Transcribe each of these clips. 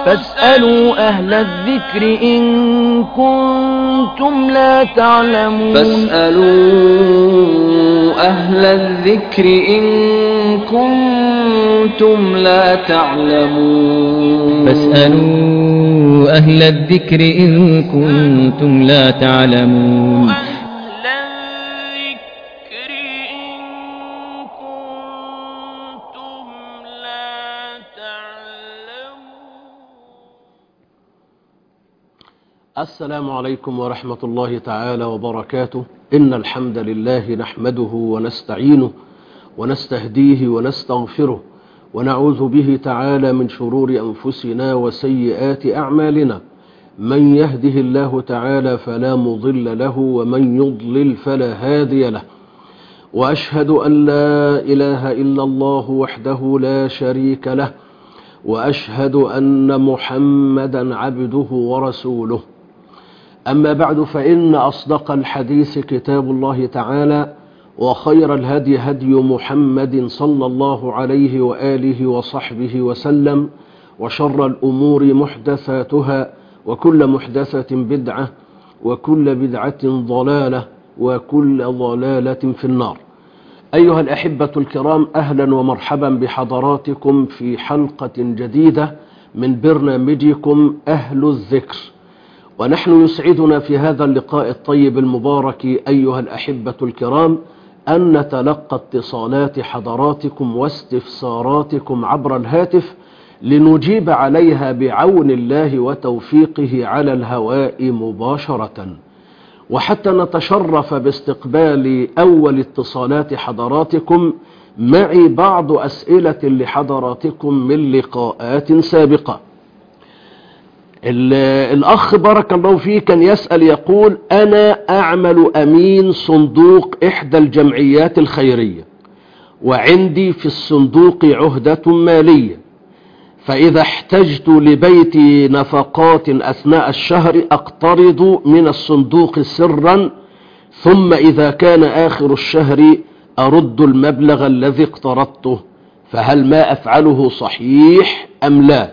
فاسألوا أهل الذكر إن كنتم لا تعلمون. فاسألوا أهل الذكر إن كنتم لا تعلمون. فاسألوا أهل الذكر إن كنتم لا تعلمون. السلام عليكم ورحمة الله تعالى وبركاته. إن الحمد لله نحمده ونستعينه ونستهديه ونستغفره ونعوذ به تعالى من شرور أنفسنا وسيئات أعمالنا. من يهده الله تعالى فلا مضل له ومن يضلل فلا هادي له. وأشهد أن لا إله إلا الله وحده لا شريك له، وأشهد أن محمدا عبده ورسوله. أما بعد، فإن أصدق الحديث كتاب الله تعالى، وخير الهدي هدي محمد صلى الله عليه وآله وصحبه وسلم، وشر الأمور محدثاتها، وكل محدثة بدعة، وكل بدعة ضلالة، وكل ضلالة في النار. أيها الأحبة الكرام، أهلا ومرحبا بحضراتكم في حلقة جديدة من برنامجكم أهل الذكر. ونحن يسعدنا في هذا اللقاء الطيب المبارك أيها الأحبة الكرام أن نتلقى اتصالات حضراتكم واستفساراتكم عبر الهاتف لنجيب عليها بعون الله وتوفيقه على الهواء مباشرة. وحتى نتشرف باستقبال أول اتصالات حضراتكم، معي بعض أسئلة لحضراتكم من لقاءات سابقة. الأخ بارك الله فيه كان يسأل يقول: أنا أعمل أمين صندوق إحدى الجمعيات الخيرية، وعندي في الصندوق عهدة مالية، فإذا احتجت لبيت نفقات أثناء الشهر أقترض من الصندوق سرا، ثم إذا كان آخر الشهر أرد المبلغ الذي اقترضته، فهل ما أفعله صحيح أم لا؟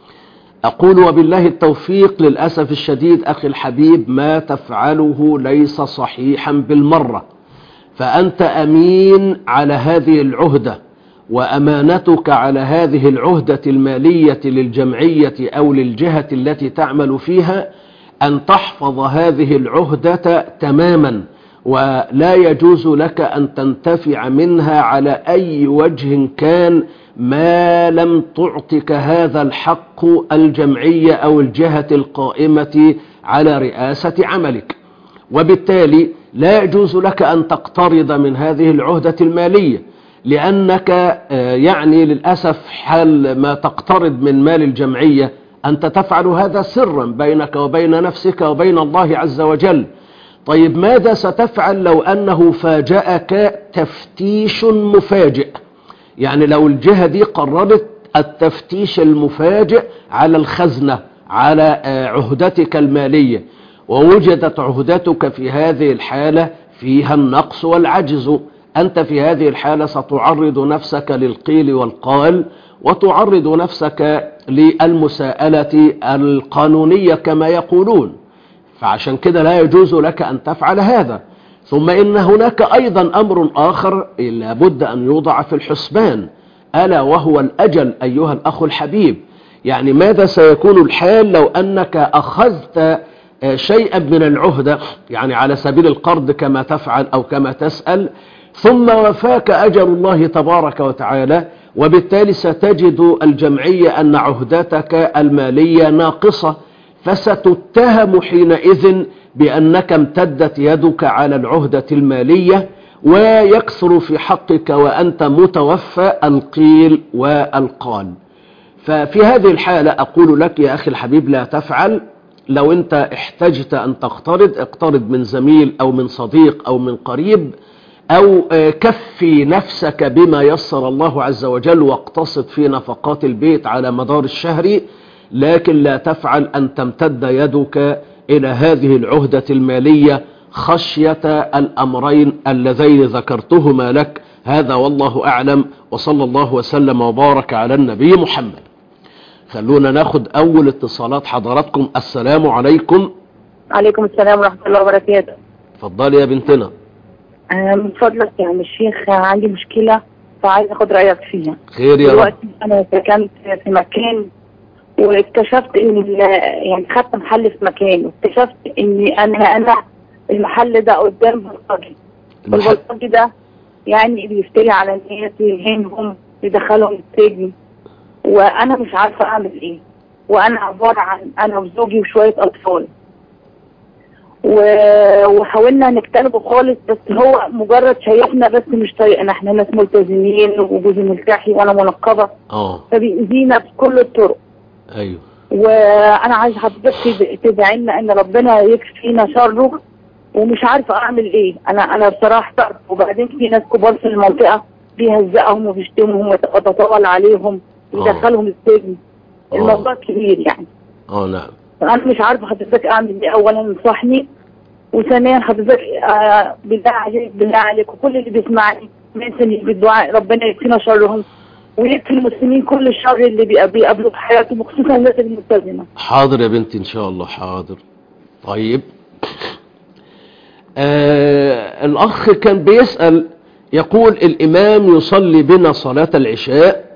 أقول وبالله التوفيق. للأسف الشديد أخي الحبيب، ما تفعله ليس صحيحا بالمرة. فأنت أمين على هذه العهدة، وأمانتك على هذه العهدة المالية للجمعية أو للجهة التي تعمل فيها أن تحفظ هذه العهدة تماما، ولا يجوز لك أن تنتفع منها على أي وجه كان ما لم تعطك هذا الحق الجمعية أو الجهة القائمة على رئاسة عملك. وبالتالي لا يجوز لك أن تقترض من هذه العهدة المالية، لأنك يعني للأسف حال ما تقترض من مال الجمعية أنت تفعل هذا سرا بينك وبين نفسك وبين الله عز وجل. طيب ماذا ستفعل لو أنه فاجأك تفتيش مفاجئ؟ يعني لو الجهة دي قررت التفتيش المفاجئ على الخزنة، على عهدتك المالية، ووجدت عهدتك في هذه الحالة فيها النقص والعجز، أنت في هذه الحالة ستعرض نفسك للقيل والقال، وتعرض نفسك للمساءلة القانونية كما يقولون. فعشان كده لا يجوز لك أن تفعل هذا. ثم إن هناك أيضا أمر آخر لابد أن يوضع في الحسبان، ألا وهو الأجل أيها الأخ الحبيب. يعني ماذا سيكون الحال لو أنك أخذت شيئا من العهدة، يعني على سبيل القرض كما تفعل أو كما تسأل، ثم وفاك أجل الله تبارك وتعالى، وبالتالي ستجد الجمعية أن عهدتك المالية ناقصة، فستتهم حينئذ بأنك امتدت يدك على العهدة المالية، ويكثر في حقك وأنت متوفى القيل والقال. ففي هذه الحالة أقول لك يا أخي الحبيب لا تفعل. لو أنت احتجت أن تقترض، اقترض من زميل أو من صديق أو من قريب، أو كفي نفسك بما يسر الله عز وجل واقتصد في نفقات البيت على مدار الشهر، لكن لا تفعل أن تمتد يدك إلى هذه العهدة المالية خشية الأمرين اللذين ذكرتهما لك. هذا والله أعلم، وصلى الله وسلم وبارك على النبي محمد. خلونا ناخد اول اتصالات حضراتكم. السلام عليكم. عليكم السلام ورحمة الله وبركاته. اتفضلي يا بنتنا. من فضلك يا عم الشيخ، عندي مشكلة فعايز اخد رأيك فيها. خير يا رب. دلوقتي انا سكنت في مكان واكتشفت ان يعني خدت محل في مكان، واكتشفت ان انا المحل ده قدام بلطجي. البلطجي ده يعني بيفتري على الناس ويهينهم يدخلهم السجن، وانا مش عارفة اعمل ايه. وانا عبارة عن انا وزوجي وشوية اطفال، وحاولنا نجتنبه خالص، بس هو مجرد شايفنا بس مش طايقنا. احنا ناس ملتزمين وجوزي ملتحي وانا منقبه، فبيأذينا بكل الطرق. ايوه. وانا عايز حضرتك تدعي لنا ان ربنا يكفينا شره، ومش عارفه اعمل ايه. انا بصراحه احترت. وبعدين في ناس كبار في المنطقه بيهزقهم وبيشتمهم ويتطاول عليهم ويدخلهم السجن. الموضوع كبير يعني. نعم. انا مش عارفه حضرتك اعمل ايه. اولا انصحني، وثانيا حضرتك بالله عليك وكل اللي بيسمعني ما ينسنيش بالدعاء، ربنا يكفينا شرهم ويكفي المسلمين كل الشر اللي بيقابلوا في حياتهم، وخصوصا الناس الملتزمه. حاضر يا بنتي ان شاء الله. حاضر. طيب. الاخ كان بيسأل يقول الامام يصلي بنا صلاة العشاء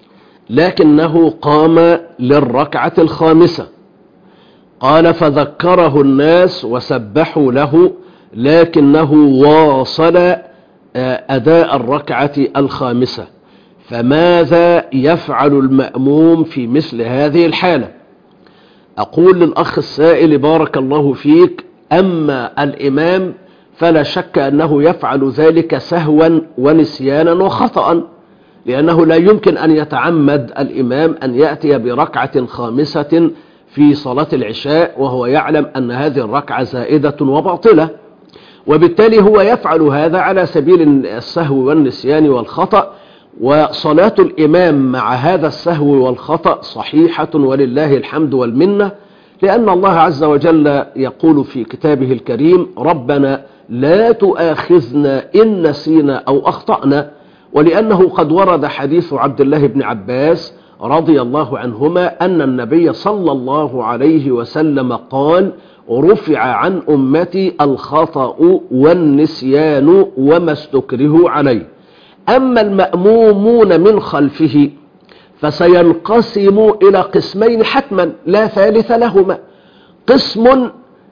لكنه قام للركعة الخامسة. قال فذكره الناس وسبحوا له لكنه واصل أداء الركعة الخامسة، فماذا يفعل المأموم في مثل هذه الحالة؟ أقول للأخ السائل بارك الله فيك، أما الإمام فلا شك أنه يفعل ذلك سهوا ونسيانا وخطأ، لأنه لا يمكن أن يتعمد الإمام أن يأتي بركعة خامسة في صلاة العشاء وهو يعلم أن هذه الركعة زائدة وباطلة، وبالتالي هو يفعل هذا على سبيل السهو والنسيان والخطأ. وصلاة الإمام مع هذا السهو والخطأ صحيحة ولله الحمد والمنة، لأن الله عز وجل يقول في كتابه الكريم ربنا لا تؤاخذنا إن نسينا أو أخطأنا، ولأنه قد ورد حديث عبد الله بن عباس رضي الله عنهما أن النبي صلى الله عليه وسلم قال رفع عن أمتي الخطأ والنسيان وما استكرهوا عليه. أما المأمومون من خلفه فسينقسموا إلى قسمين حتما لا ثالث لهما. قسم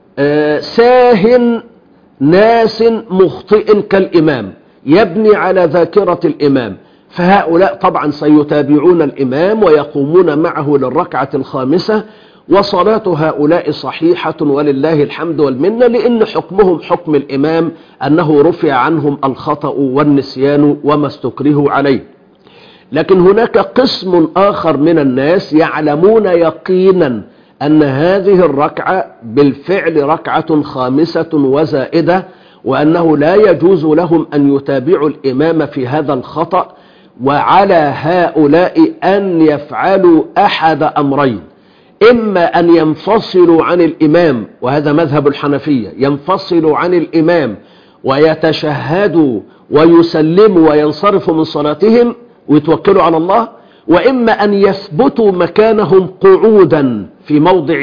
ساه ناس مخطئ كالإمام يبني على ذاكرة الإمام، فهؤلاء طبعا سيتابعون الإمام ويقومون معه للركعة الخامسة، وصلاة هؤلاء صحيحة ولله الحمد والمنة، لأن حكمهم حكم الإمام أنه رفع عنهم الخطأ والنسيان وما استكرهوا عليه. لكن هناك قسم آخر من الناس يعلمون يقينا أن هذه الركعة بالفعل ركعة خامسة وزائدة، وأنه لا يجوز لهم أن يتابعوا الإمام في هذا الخطأ، وعلى هؤلاء أن يفعلوا أحد أمرين: إما أن ينفصلوا عن الإمام، وهذا مذهب الحنفية، ينفصلوا عن الإمام ويتشهدوا ويسلموا وينصرفوا من صلاتهم ويتوكلوا على الله، وإما أن يثبتوا مكانهم قعودا في موضع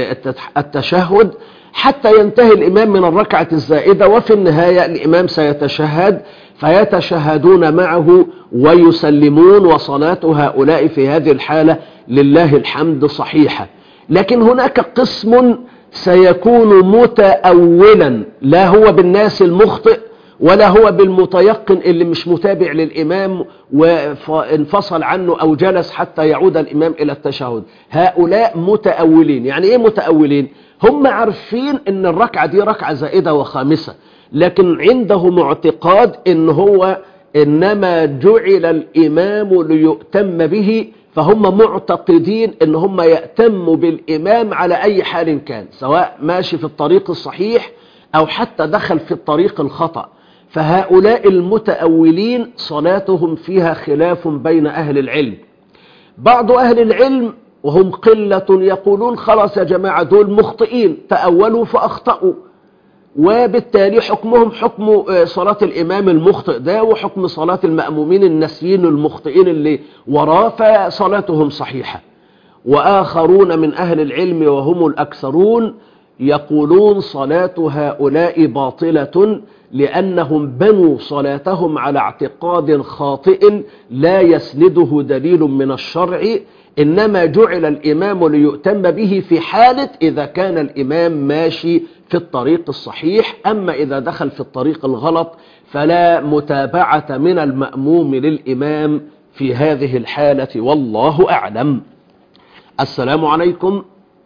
التشهد حتى ينتهي الإمام من الركعة الزائدة، وفي النهاية الإمام سيتشهد فيتشهدون معه ويسلمون، وصلاة هؤلاء في هذه الحالة لله الحمد صحيحة. لكن هناك قسم سيكون متأولا، لا هو بالناس المخطئ ولا هو بالمتيقن اللي مش متابع للإمام وانفصل عنه أو جلس حتى يعود الإمام إلى التشهد. هؤلاء متأولين. يعني إيه متأولين؟ هم عارفين إن الركعة دي ركعة زائدة وخامسة، لكن عندهم اعتقاد إن هو إنما جعل الإمام ليؤتم به، فهم معتقدين إن هم يأتموا بالإمام على أي حال كان، سواء ماشي في الطريق الصحيح أو حتى دخل في الطريق الخطأ. فهؤلاء المتأولين صلاتهم فيها خلاف بين أهل العلم. بعض أهل العلم وهم قلة يقولون خلاص يا جماعة دول مخطئين، تأولوا فأخطأوا، وبالتالي حكمهم حكم صلاة الإمام المخطئ ده وحكم صلاة المأمومين الناسيين المخطئين اللي وراه، فصلاتهم صحيحة. وآخرون من أهل العلم وهم الأكثرون يقولون صلاة هؤلاء باطلة، لأنهم بنوا صلاتهم على اعتقاد خاطئ لا يسنده دليل من الشرع، إنما جعل الإمام ليؤتم به في حالة إذا كان الإمام ماشي في الطريق الصحيح، أما إذا دخل في الطريق الغلط فلا متابعة من المأموم للإمام في هذه الحالة، والله أعلم. السلام عليكم.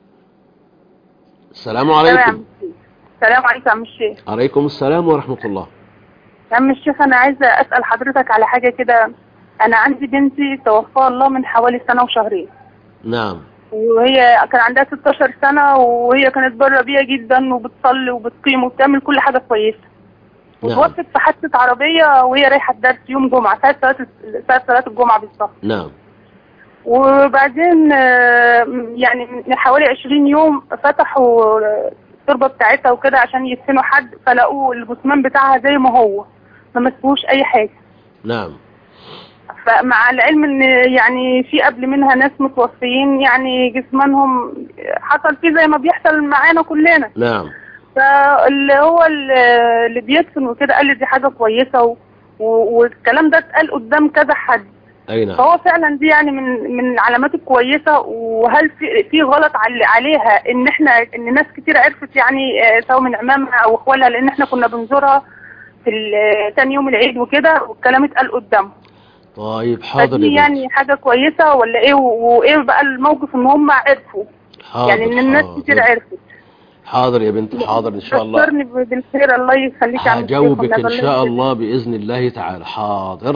السلام عليكم. السلام عليكم يا عم الشيخ. عليكم السلام ورحمة الله. يا عم الشيخ، أنا عايزة أسأل حضرتك على حاجة كده. أنا عندي بنتي توفاها الله من حوالي سنة وشهرين. نعم. وهي كان عندها 16 سنة، وهي كانت بره بيها جدا وبتصلي وبتقيم وبتعمل كل حاجة كويسة. نعم. وتوفت في حادثة عربية وهي رايحة الدرس يوم جمعة ساعة صلاة الجمعة بالظبط. نعم. وبعدين يعني من حوالي 20 يوم فتحوا التربة بتاعتها وكده عشان يدفنوا حد، فلقوا الجثمان بتاعها زي ما هو، ما مسكوش أي حاجة. نعم. فمع العلم ان يعني في قبل منها ناس متوفيين يعني جسمانهم حصل فيه زي ما بيحصل معانا كلنا. نعم. فاللي هو اللي بيدفن وكده قال لي دي حاجة كويسة، والكلام ده اتقال قدام كذا حد. أي نعم. فهو فعلا دي يعني من العلامات الكويسة. وهل في غلط عليها ان ناس كتير عرفت يعني سواء من عمامها او اخوالها، لان احنا كنا بنزورها في تاني يوم العيد وكده، والكلام اتقال قدامهم. طيب حاضر. دي يعني حاجة كويسة ولا ايه؟ وايه بقى الموقف ان هم عرفوا؟ حاضر. يعني ان الناس كتير عرفت. حاضر يا بنتي، حاضر ان شاء الله. بشرني بالخير، الله يخليك. هجاوبك ان شاء الله باذن الله تعالى. حاضر.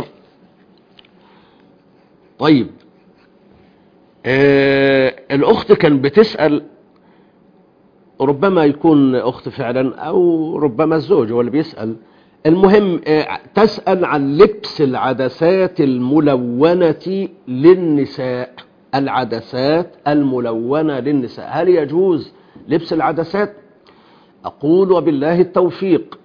طيب الاخت كان بتسأل، ربما يكون اخت فعلا او ربما الزوج هو اللي بيسأل. المهم تسأل عن لبس العدسات الملونة للنساء. العدسات الملونة للنساء، هل يجوز لبس العدسات؟ أقول وبالله التوفيق،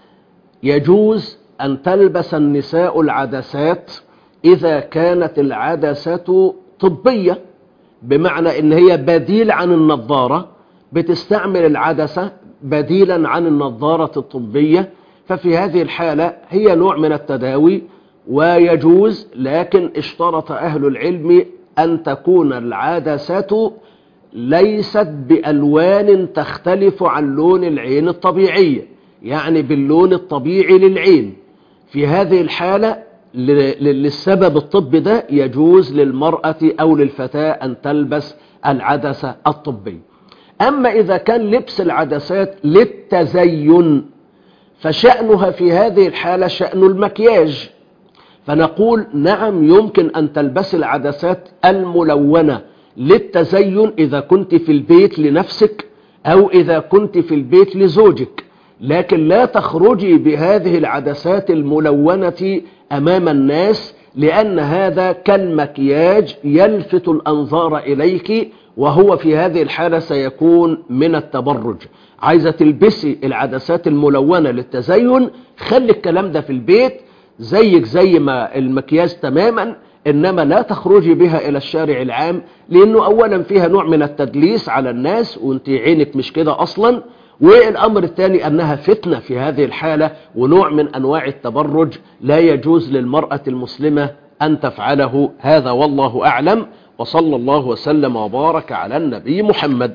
يجوز أن تلبس النساء العدسات إذا كانت العدسة طبية، بمعنى إن هي بديل عن النظارة، بتستعمل العدسة بديلا عن النظارة الطبية، ففي هذه الحالة هي نوع من التداوي ويجوز. لكن اشترط أهل العلم أن تكون العدسة ليست بألوان تختلف عن لون العين الطبيعية، يعني باللون الطبيعي للعين. في هذه الحالة للسبب الطبي ده يجوز للمرأة أو للفتاة أن تلبس العدسة الطبية. أما إذا كان لبس العدسات للتزين فشأنها في هذه الحالة شأن المكياج، فنقول نعم يمكن أن تلبس العدسات الملونة للتزين إذا كنت في البيت لنفسك أو إذا كنت في البيت لزوجك، لكن لا تخرجي بهذه العدسات الملونة أمام الناس، لأن هذا كالمكياج يلفت الأنظار إليك، وهو في هذه الحالة سيكون من التبرج. عايزة تلبسي العدسات الملونة للتزين، خلي الكلام ده في البيت زيك زي ما المكياج تماما، إنما لا تخرجي بها إلى الشارع العام، لأنه أولا فيها نوع من التدليس على الناس وانت عينك مش كده أصلا، والأمر الثاني أنها فتنة في هذه الحالة ونوع من أنواع التبرج لا يجوز للمرأة المسلمة أن تفعله. هذا والله أعلم، وصلى الله وسلم وبارك على النبي محمد.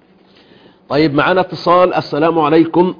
طيب معنا اتصال. السلام عليكم.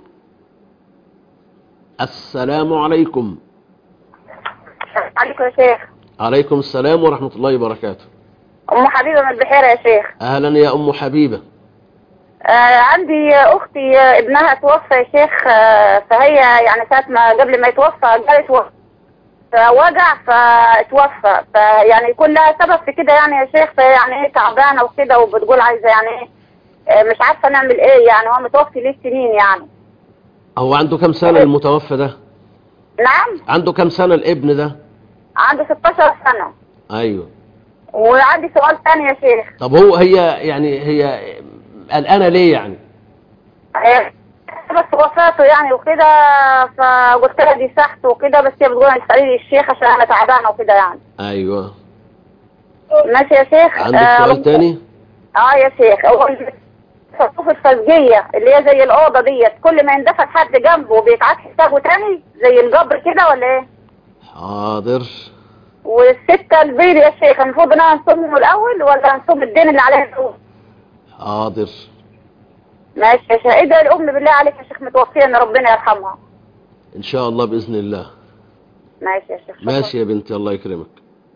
السلام عليكم. عليكم يا شيخ. عليكم السلام ورحمة الله وبركاته. أم حبيبة من البحيرة يا شيخ. أهلا يا أم حبيبة. عندي أختي ابنها توفى يا شيخ، فهي يعني ساعة ما قبل ما يتوفى جالت وجع فتوفى، فيعني يكون لها سبب في كده يعني يا شيخ، فيعني تعبانة وكده وبتقول عايزة يعني مش عارفة نعمل ايه، يعني هو متوفي ليه سنين يعني. هو عنده كم سنة المتوفى ده؟ نعم. عنده كم سنة الابن ده؟ عنده 16 سنة. ايوه. وعندي سؤال ثاني يا شيخ. طب هي قلقانة ليه يعني؟ بس وفاته يعني وكده، فقلت لها دي سحت وكده، بس هي بتقول اسألي لي الشيخ عشان انا تعبانة وكده يعني. ايوه ماشي يا شيخ. عندك سؤال تاني؟ يا شيخ، الصفوف الفزجية اللي هي زي الأوضة ديت كل ما يندفع حد جنبه بيتعاد حسابه تاني زي الجبر كده ولا ايه؟ حاضر. والستة البيض يا شيخ المفروض ان انا انصبهم الاول ولا انصب الدين اللي عليها الاول؟ حاضر. ماشي يا شيخ. ادعي الام بالله عليك يا شيخ متوفيه ان ربنا يرحمها. ان شاء الله باذن الله. ماشي يا شيخ. ماشي يا بنتي، الله يكرمك.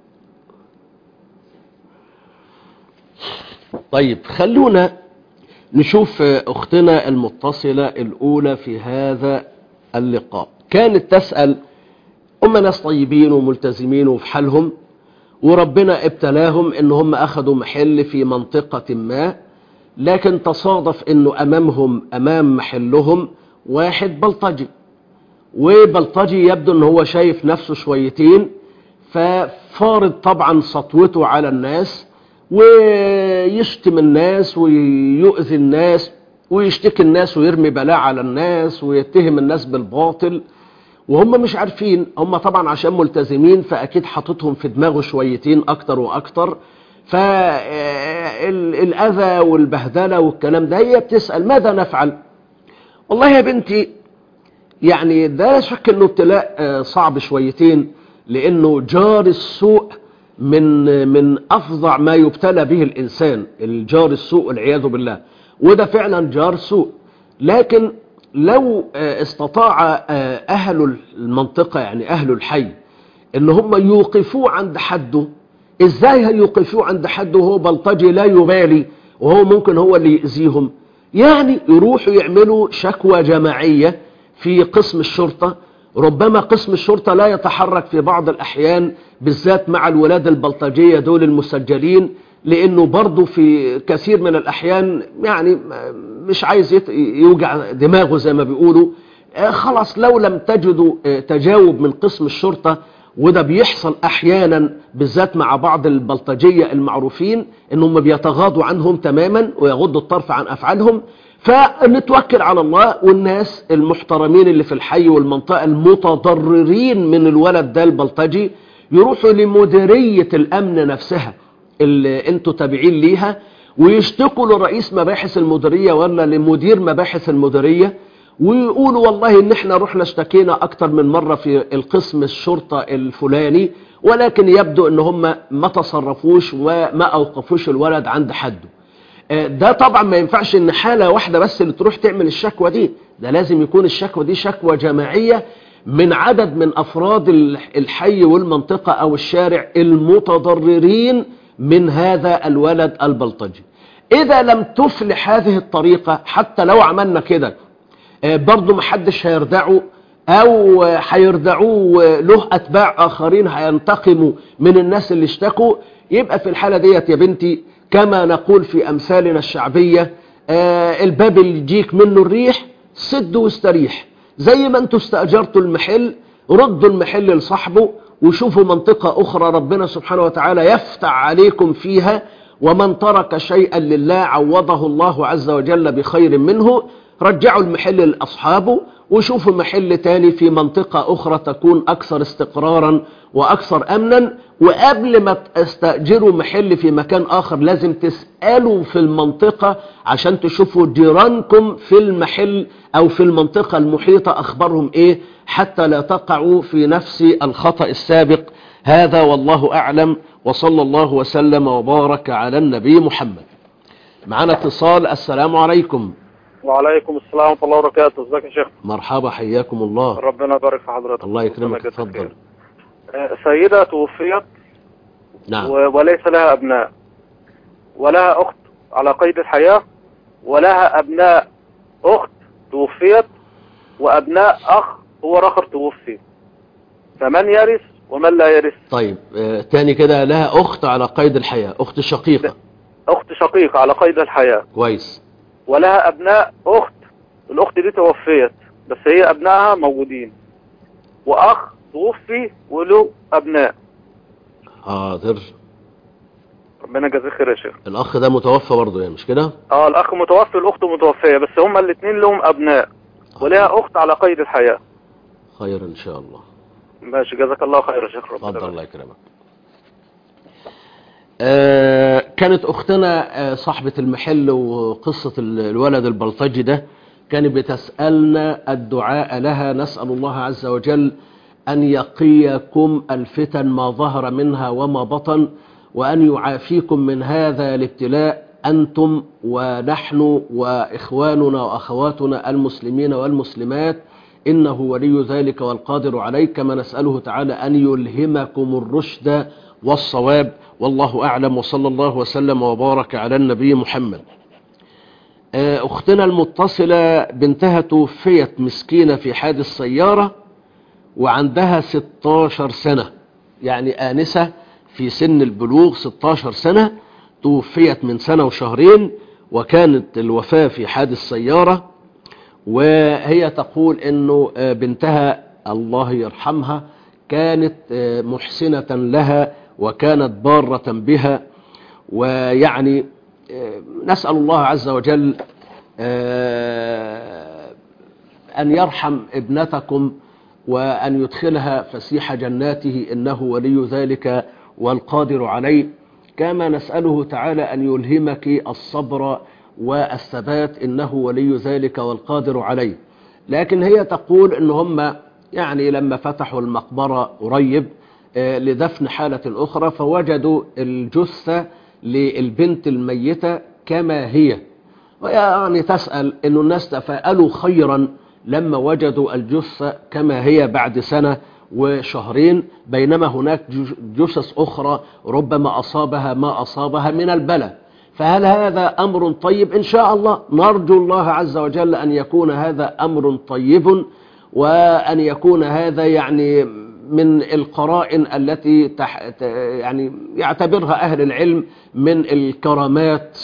طيب خلونا نشوف اختنا المتصلة الاولى في هذا اللقاء. كانت تسأل هم ناس طيبين وملتزمين وفي حالهم، وربنا ابتلاهم ان هم اخذوا محل في منطقة ما، لكن تصادف انه امام محلهم واحد بلطجي، وبلطجي يبدو ان هو شايف نفسه شويتين، ففارض طبعا سطوته على الناس ويشتم الناس ويؤذي الناس ويشتكي الناس ويرمي بلاء على الناس ويتهم الناس بالباطل، وهم مش عارفين. هم طبعا عشان ملتزمين فأكيد حاططهم في دماغه شويتين أكتر وأكتر، فالأذى والبهدلة والكلام ده. هي بتسأل ماذا نفعل؟ والله يا بنتي يعني ده لا شك انه ابتلاء صعب شويتين، لأنه جار السوء من أفظع ما يبتلى به الإنسان، الجار السوء والعياذ بالله، وده فعلا جار سوء. لكن لو استطاع أهل المنطقة يعني أهل الحي إن هم يوقفوه عند حده، إزاي هيوقفوه عند حده وهو بلطجي لا يبالي وهو ممكن هو اللي يأذيهم؟ يعني يروحوا يعملوا شكوى جماعية في قسم الشرطة. ربما قسم الشرطة لا يتحرك في بعض الأحيان بالذات مع الولاد البلطجية دول المسجلين، لأنه برضو في كثير من الأحيان يعني مش عايز يوجع دماغه زي ما بيقولوا. خلاص لو لم تجدوا تجاوب من قسم الشرطة، وده بيحصل أحيانا بالذات مع بعض البلطجية المعروفين إنهم بيتغاضوا عنهم تماما ويغضوا الطرف عن أفعالهم، فنتوكل على الله. والناس المحترمين اللي في الحي والمنطقة المتضررين من الولد ده البلطجي يروحوا لمديرية الأمن نفسها اللي انتوا تابعين ليها، ويشتكوا لرئيس مباحث المديرية ولا لمدير مباحث المديرية، ويقولوا والله ان احنا رحنا اشتكينا اكتر من مرة في القسم الشرطة الفلاني، ولكن يبدو ان هم ما تصرفوش وما اوقفوش الولد عند حده. ده طبعا ما ينفعش ان حالة واحدة بس اللي تروح تعمل الشكوى دي، ده لازم يكون الشكوى دي شكوى جماعية من عدد من افراد الحي والمنطقة او الشارع المتضررين من هذا الولد البلطجي. اذا لم تفلح هذه الطريقة حتى لو عملنا كده برضو محدش هيردعه او هيردعوه، له اتباع اخرين هينتقموا من الناس اللي اشتكوا. يبقى في الحالة ديت يا بنتي كما نقول في امثالنا الشعبية الباب اللي يجيك منه الريح سد واستريح. زي ما انتوا استأجرتوا المحل ردوا المحل لصاحبه وشوفوا منطقة أخرى ربنا سبحانه وتعالى يفتح عليكم فيها، ومن ترك شيئا لله عوضه الله عز وجل بخير منه. رجعوا المحل لأصحابه وشوفوا محل تاني في منطقة أخرى تكون أكثر استقرارا وأكثر أمنا. وقبل ما تستأجروا محل في مكان آخر لازم تسألوا في المنطقة عشان تشوفوا جيرانكم في المحل أو في المنطقة المحيطة أخبارهم إيه، حتى لا تقعوا في نفس الخطأ السابق. هذا والله أعلم، وصلى الله وسلم وبارك على النبي محمد. معنا اتصال. السلام عليكم. وعليكم السلام ورحمة الله وبركاته. ازيك يا شيخ؟ مرحبا، حياكم الله. ربنا يبارك في حضرتك. الله يكرمك، اتفضل. سيدة توفيت نعم. وليس لها أبناء، ولها أخت على قيد الحياة، ولها أبناء أخت توفيت، وأبناء أخ هو آخر توفي، فمن يرث ومن لا يرث؟ طيب تاني كده. لها أخت على قيد الحياة، أخت شقيقة. أخت شقيقة على قيد الحياة. كويس. ولها أبناء أخت، الأخت دي توفيت بس هي أبنائها موجودين، وأخ توفي وله أبناء. حاضر. ربنا يجزيه خير يا شيخ. الأخ ده متوفى برضه يعني مش كده؟ الأخ متوفي والأخت متوفية، بس هما الاثنين لهم أبناء ولها أخت على قيد الحياة. خير إن شاء الله. ماشي، جزاك الله خير يا شيخ. اتفضل، الله يكرمك. كانت أختنا صاحبة المحل وقصة الولد البلطجي ده كانت بتسألنا الدعاء لها. نسأل الله عز وجل أن يقيكم الفتن ما ظهر منها وما بطن، وأن يعافيكم من هذا الابتلاء أنتم ونحن وإخواننا وأخواتنا المسلمين والمسلمات، إنه ولي ذلك والقادر عليه. كما نسأله تعالى أن يلهمكم الرشد والصواب، والله أعلم. وصلى الله وسلم وبارك على النبي محمد. أختنا المتصلة بنتها توفيت مسكينة في حادث سيارة وعندها 16 سنة، يعني آنسة في سن البلوغ 16 سنة، توفيت من سنة وشهرين، وكانت الوفاة في حادث سيارة. وهي تقول إنه بنتها الله يرحمها كانت محسنة لها وكانت بارة بها، ويعني نسأل الله عز وجل أن يرحم ابنتكم وأن يدخلها فسيح جناته، إنه ولي ذلك والقادر عليه. كما نسأله تعالى أن يلهمك الصبر والثبات، إنه ولي ذلك والقادر عليه. لكن هي تقول إن هم يعني لما فتحوا المقبرة قريب لدفن حالة أخرى فوجدوا الجثة للبنت الميتة كما هي، ويعني تسأل إنه الناس تفاءلوا خيرا لما وجدوا الجثة كما هي بعد سنة وشهرين، بينما هناك جثث أخرى ربما أصابها ما أصابها من البلاء. فهل هذا أمر طيب؟ إن شاء الله نرجو الله عز وجل أن يكون هذا أمر طيب، وأن يكون هذا يعني من القرائن التي يعني يعتبرها أهل العلم من الكرامات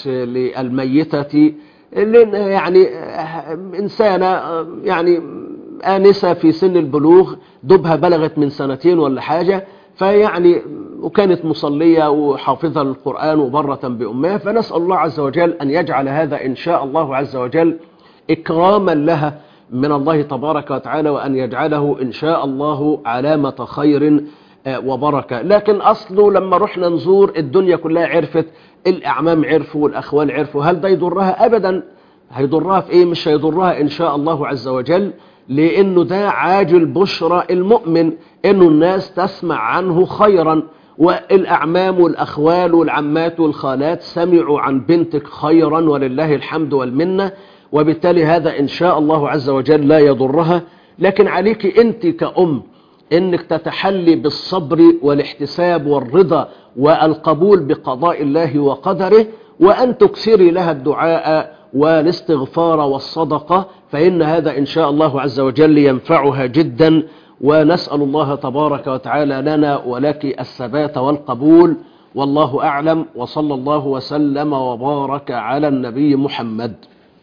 للميتة، يعني إنسانة يعني آنسة في سن البلوغ، دبها بلغت من 2 ولا حاجة، فيعني وكانت مصلية وحافظة للقرآن وبرة بأمها. فنسأل الله عز وجل أن يجعل هذا إن شاء الله عز وجل إكراما لها من الله تبارك وتعالى، وأن يجعله إن شاء الله علامة خير وبركة. لكن أصله لما رحنا نزور الدنيا كلها عرفت، الأعمام عرفوا والأخوال عرفوا، هل ده يضرها؟ أبدا. هيضرها في إيه؟ مش هيضرها إن شاء الله عز وجل، لأنه ده عاجل بشرى المؤمن، إنه الناس تسمع عنه خيرا، والأعمام والأخوال والعمات والخالات سمعوا عن بنتك خيرا ولله الحمد والمنة، وبالتالي هذا إن شاء الله عز وجل لا يضرها. لكن عليك أنت كأم إنك تتحلي بالصبر والاحتساب والرضا والقبول بقضاء الله وقدره، وأن تكثري لها الدعاء والاستغفار والصدقة، فإن هذا إن شاء الله عز وجل ينفعها جدا. ونسأل الله تبارك وتعالى لنا ولك الثبات والقبول، والله أعلم. وصلى الله وسلم وبارك على النبي محمد.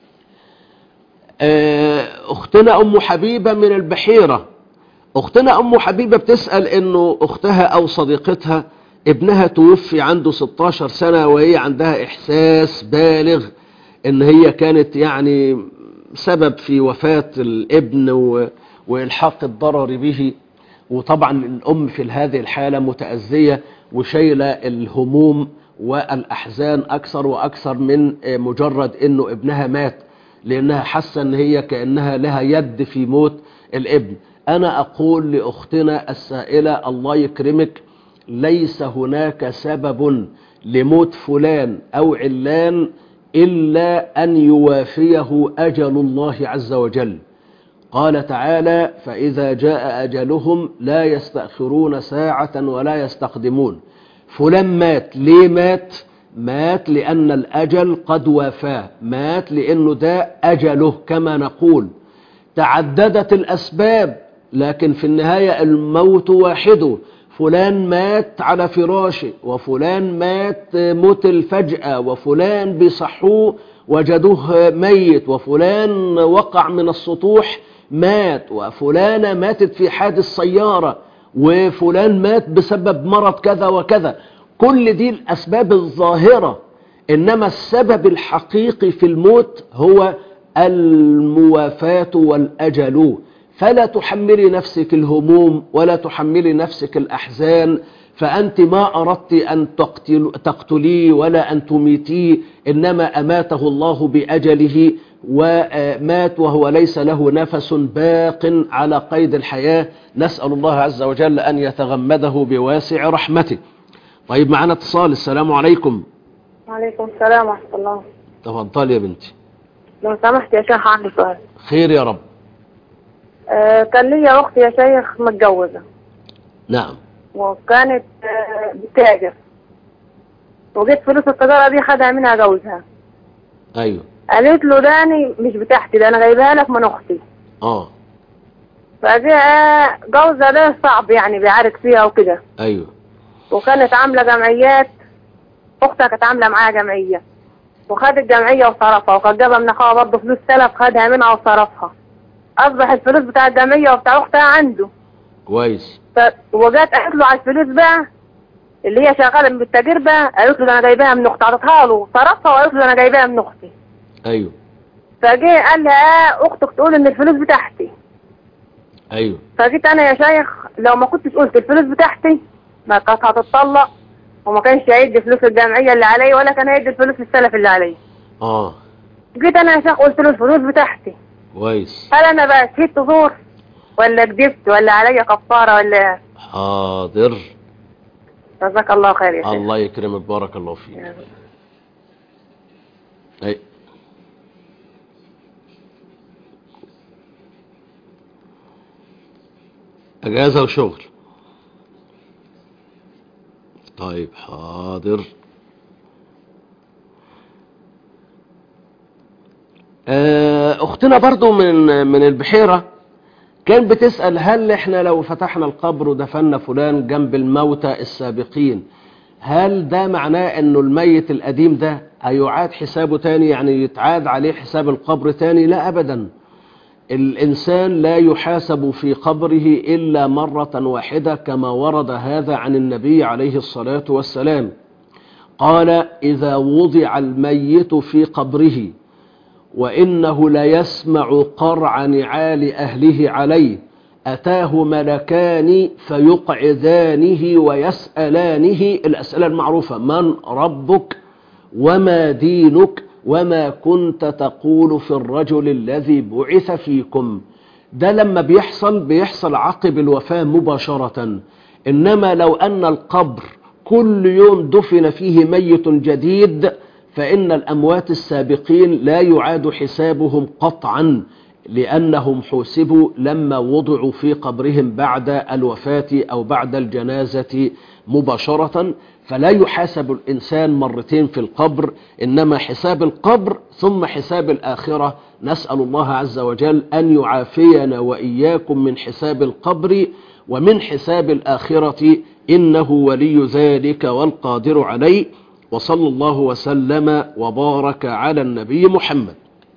أختنا أم حبيبة من البحيرة، أختنا أم حبيبة بتسأل إنه أختها أو صديقتها ابنها توفي عنده 16 سنة، وهي عندها إحساس بالغ إن هي كانت يعني سبب في وفاة الابن وإلحاق الضرر به. وطبعا الأم في هذه الحالة متأذية وشايلة الهموم والأحزان أكثر وأكثر من مجرد إنه ابنها مات، لأنها حاسة إن هي كأنها لها يد في موت الابن. أنا أقول لأختنا السائلة الله يكرمك، ليس هناك سبب لموت فلان أو علان إلا أن يوافيه أجل الله عز وجل. قال تعالى فإذا جاء أجلهم لا يستأخرون ساعة ولا يستقدمون. فلان مات، ليه مات؟ مات لأن الأجل قد وافاه، مات لأنه ده أجله كما نقول. تعددت الأسباب لكن في النهاية الموت واحده. فلان مات على فراشه، وفلان مات موت الفجأة، وفلان بيصحوه وجدوه ميت، وفلان وقع من السطوح مات، وفلانة ماتت في حادث سيارة، وفلان مات بسبب مرض كذا وكذا. كل دي الأسباب الظاهرة، إنما السبب الحقيقي في الموت هو الموافاة والأجل. فلا تحملي نفسك الهموم ولا تحملي نفسك الأحزان فأنت ما أردت أن تقتليه ولا أن تميتيه، إنما أماته الله بأجله ومات وهو ليس له نفس باق على قيد الحياة. نسأل الله عز وجل أن يتغمده بواسع رحمته. طيب معنا اتصال. السلام عليكم. وعليكم السلام ورحمة الله. تفضل يا بنتي. لو سمحت يا شيخ عندي سؤال. خير يا رب. كان ليا أختي يا شيخ متجوزة. نعم. وكانت بتاجر، وجيت فلوس التجارة دي خدها منها جوزها. أيوه. قالت له داني مش بتاعتي، ده أنا جايبها لك من أختي. فجاء جوزها ده صعب يعني بيعارك فيها وكده. أيوه. وكانت عاملة جمعيات، أختها كانت عاملة معاها جمعية وخد الجمعية وصرفها، وكانت جابها من أخوها برضه فلوس سلف خدها منها وصرفها. أصبح الفلوس بتاع الجمعية وبتاع أختها عنده. كويس. وجات قالت له على الفلوس بقى اللي هي شغالة بالتاجر بقى، قالت له ده أنا جايباها من أختي، عطتها له صرفها وقالت له ده أنا جايباها من أختي. أيوه. فجاء قال لها أختك تقول إن الفلوس بتاعتي. أيوه. فجيت أنا يا شيخ لو ما كنتش قلت الفلوس بتاعتي ما كانت هتتطلق، وما كانش هيدي فلوس الجمعية اللي عليا ولا كان هيدي الفلوس السلف اللي عليا. جيت أنا يا شيخ قلت له الفلوس بتاعتي. كويس. هل أنا بقى شهدت زور ولا كذبت ولا عليا كفارة ولا؟ حاضر. جزاك الله خير يا شيخ. الله يكرمك، بارك الله فيك. أي. أجازة وشغل. طيب حاضر. أختنا برضو من البحيرة كان بتسأل هل احنا لو فتحنا القبر ودفنا فلان جنب الموتى السابقين، هل ده معناه انه الميت القديم ده هيعاد حسابه تاني، يعني يتعاد عليه حساب القبر تاني؟ لا ابدا. الانسان لا يحاسب في قبره الا مرة واحدة كما ورد هذا عن النبي عليه الصلاة والسلام. قال اذا وضع الميت في قبره وإنه ليسمع قرع نعال أهله عليه أتاه ملكان فيقعدانه ويسألانه الأسئلة المعروفة: من ربك وما دينك وما كنت تقول في الرجل الذي بعث فيكم. ده لما بيحصل عقب الوفاة مباشرة. إنما لو أن القبر كل يوم دفن فيه ميت جديد فإن الأموات السابقين لا يعاد حسابهم قطعا، لأنهم حوسبوا لما وضعوا في قبرهم بعد الوفاة أو بعد الجنازة مباشرة، فلا يحاسب الإنسان مرتين في القبر، إنما حساب القبر ثم حساب الآخرة. نسأل الله عز وجل أن يعافينا وإياكم من حساب القبر ومن حساب الآخرة، إنه ولي ذلك والقادر عليه. وصلى الله وسلم وبارك على النبي محمد.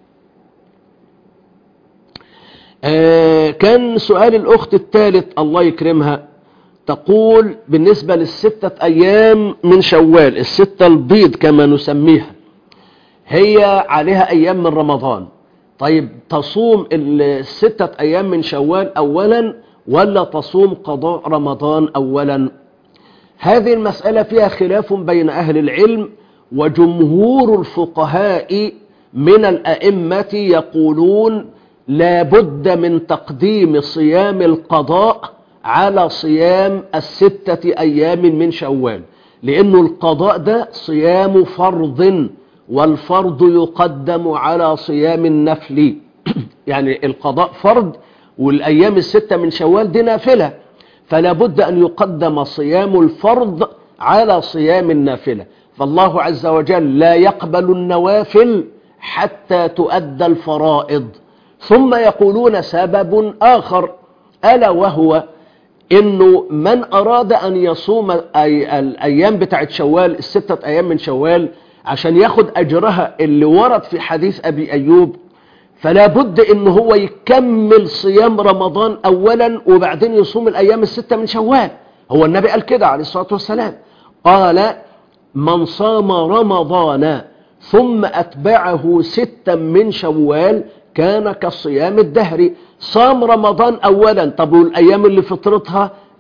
كان سؤال الأخت الثالث الله يكرمها، تقول بالنسبة للستة أيام من شوال، الستة البيض كما نسميها، هي عليها أيام من رمضان. طيب تصوم الستة أيام من شوال أولا ولا تصوم قضاء رمضان أولا؟ هذه المسألة فيها خلاف بين أهل العلم، وجمهور الفقهاء من الأئمة يقولون لا بد من تقديم صيام القضاء على صيام الستة أيام من شوال، لأنه القضاء ده صيام فرض، والفرض يقدم على صيام النفل. يعني القضاء فرض والأيام الستة من شوال دي نافلة، فلا بد أن يقدم صيام الفرض على صيام النافلة. فالله عز وجل لا يقبل النوافل حتى تؤدى الفرائض. ثم يقولون سبب آخر، ألا وهو إنه من أراد أن يصوم الأيام بتاعت شوال، الستة أيام من شوال، عشان ياخد أجرها اللي ورد في حديث أبي أيوب، فلا بد إن هو يكمل صيام رمضان أولا وبعدين يصوم الأيام الستة من شوال. هو النبي قال كده عليه الصلاة والسلام، قال من صام رمضان ثم أتبعه ستا من شوال كان كصيام الدهر. صام رمضان أولا، طب والأيام اللي فطرتها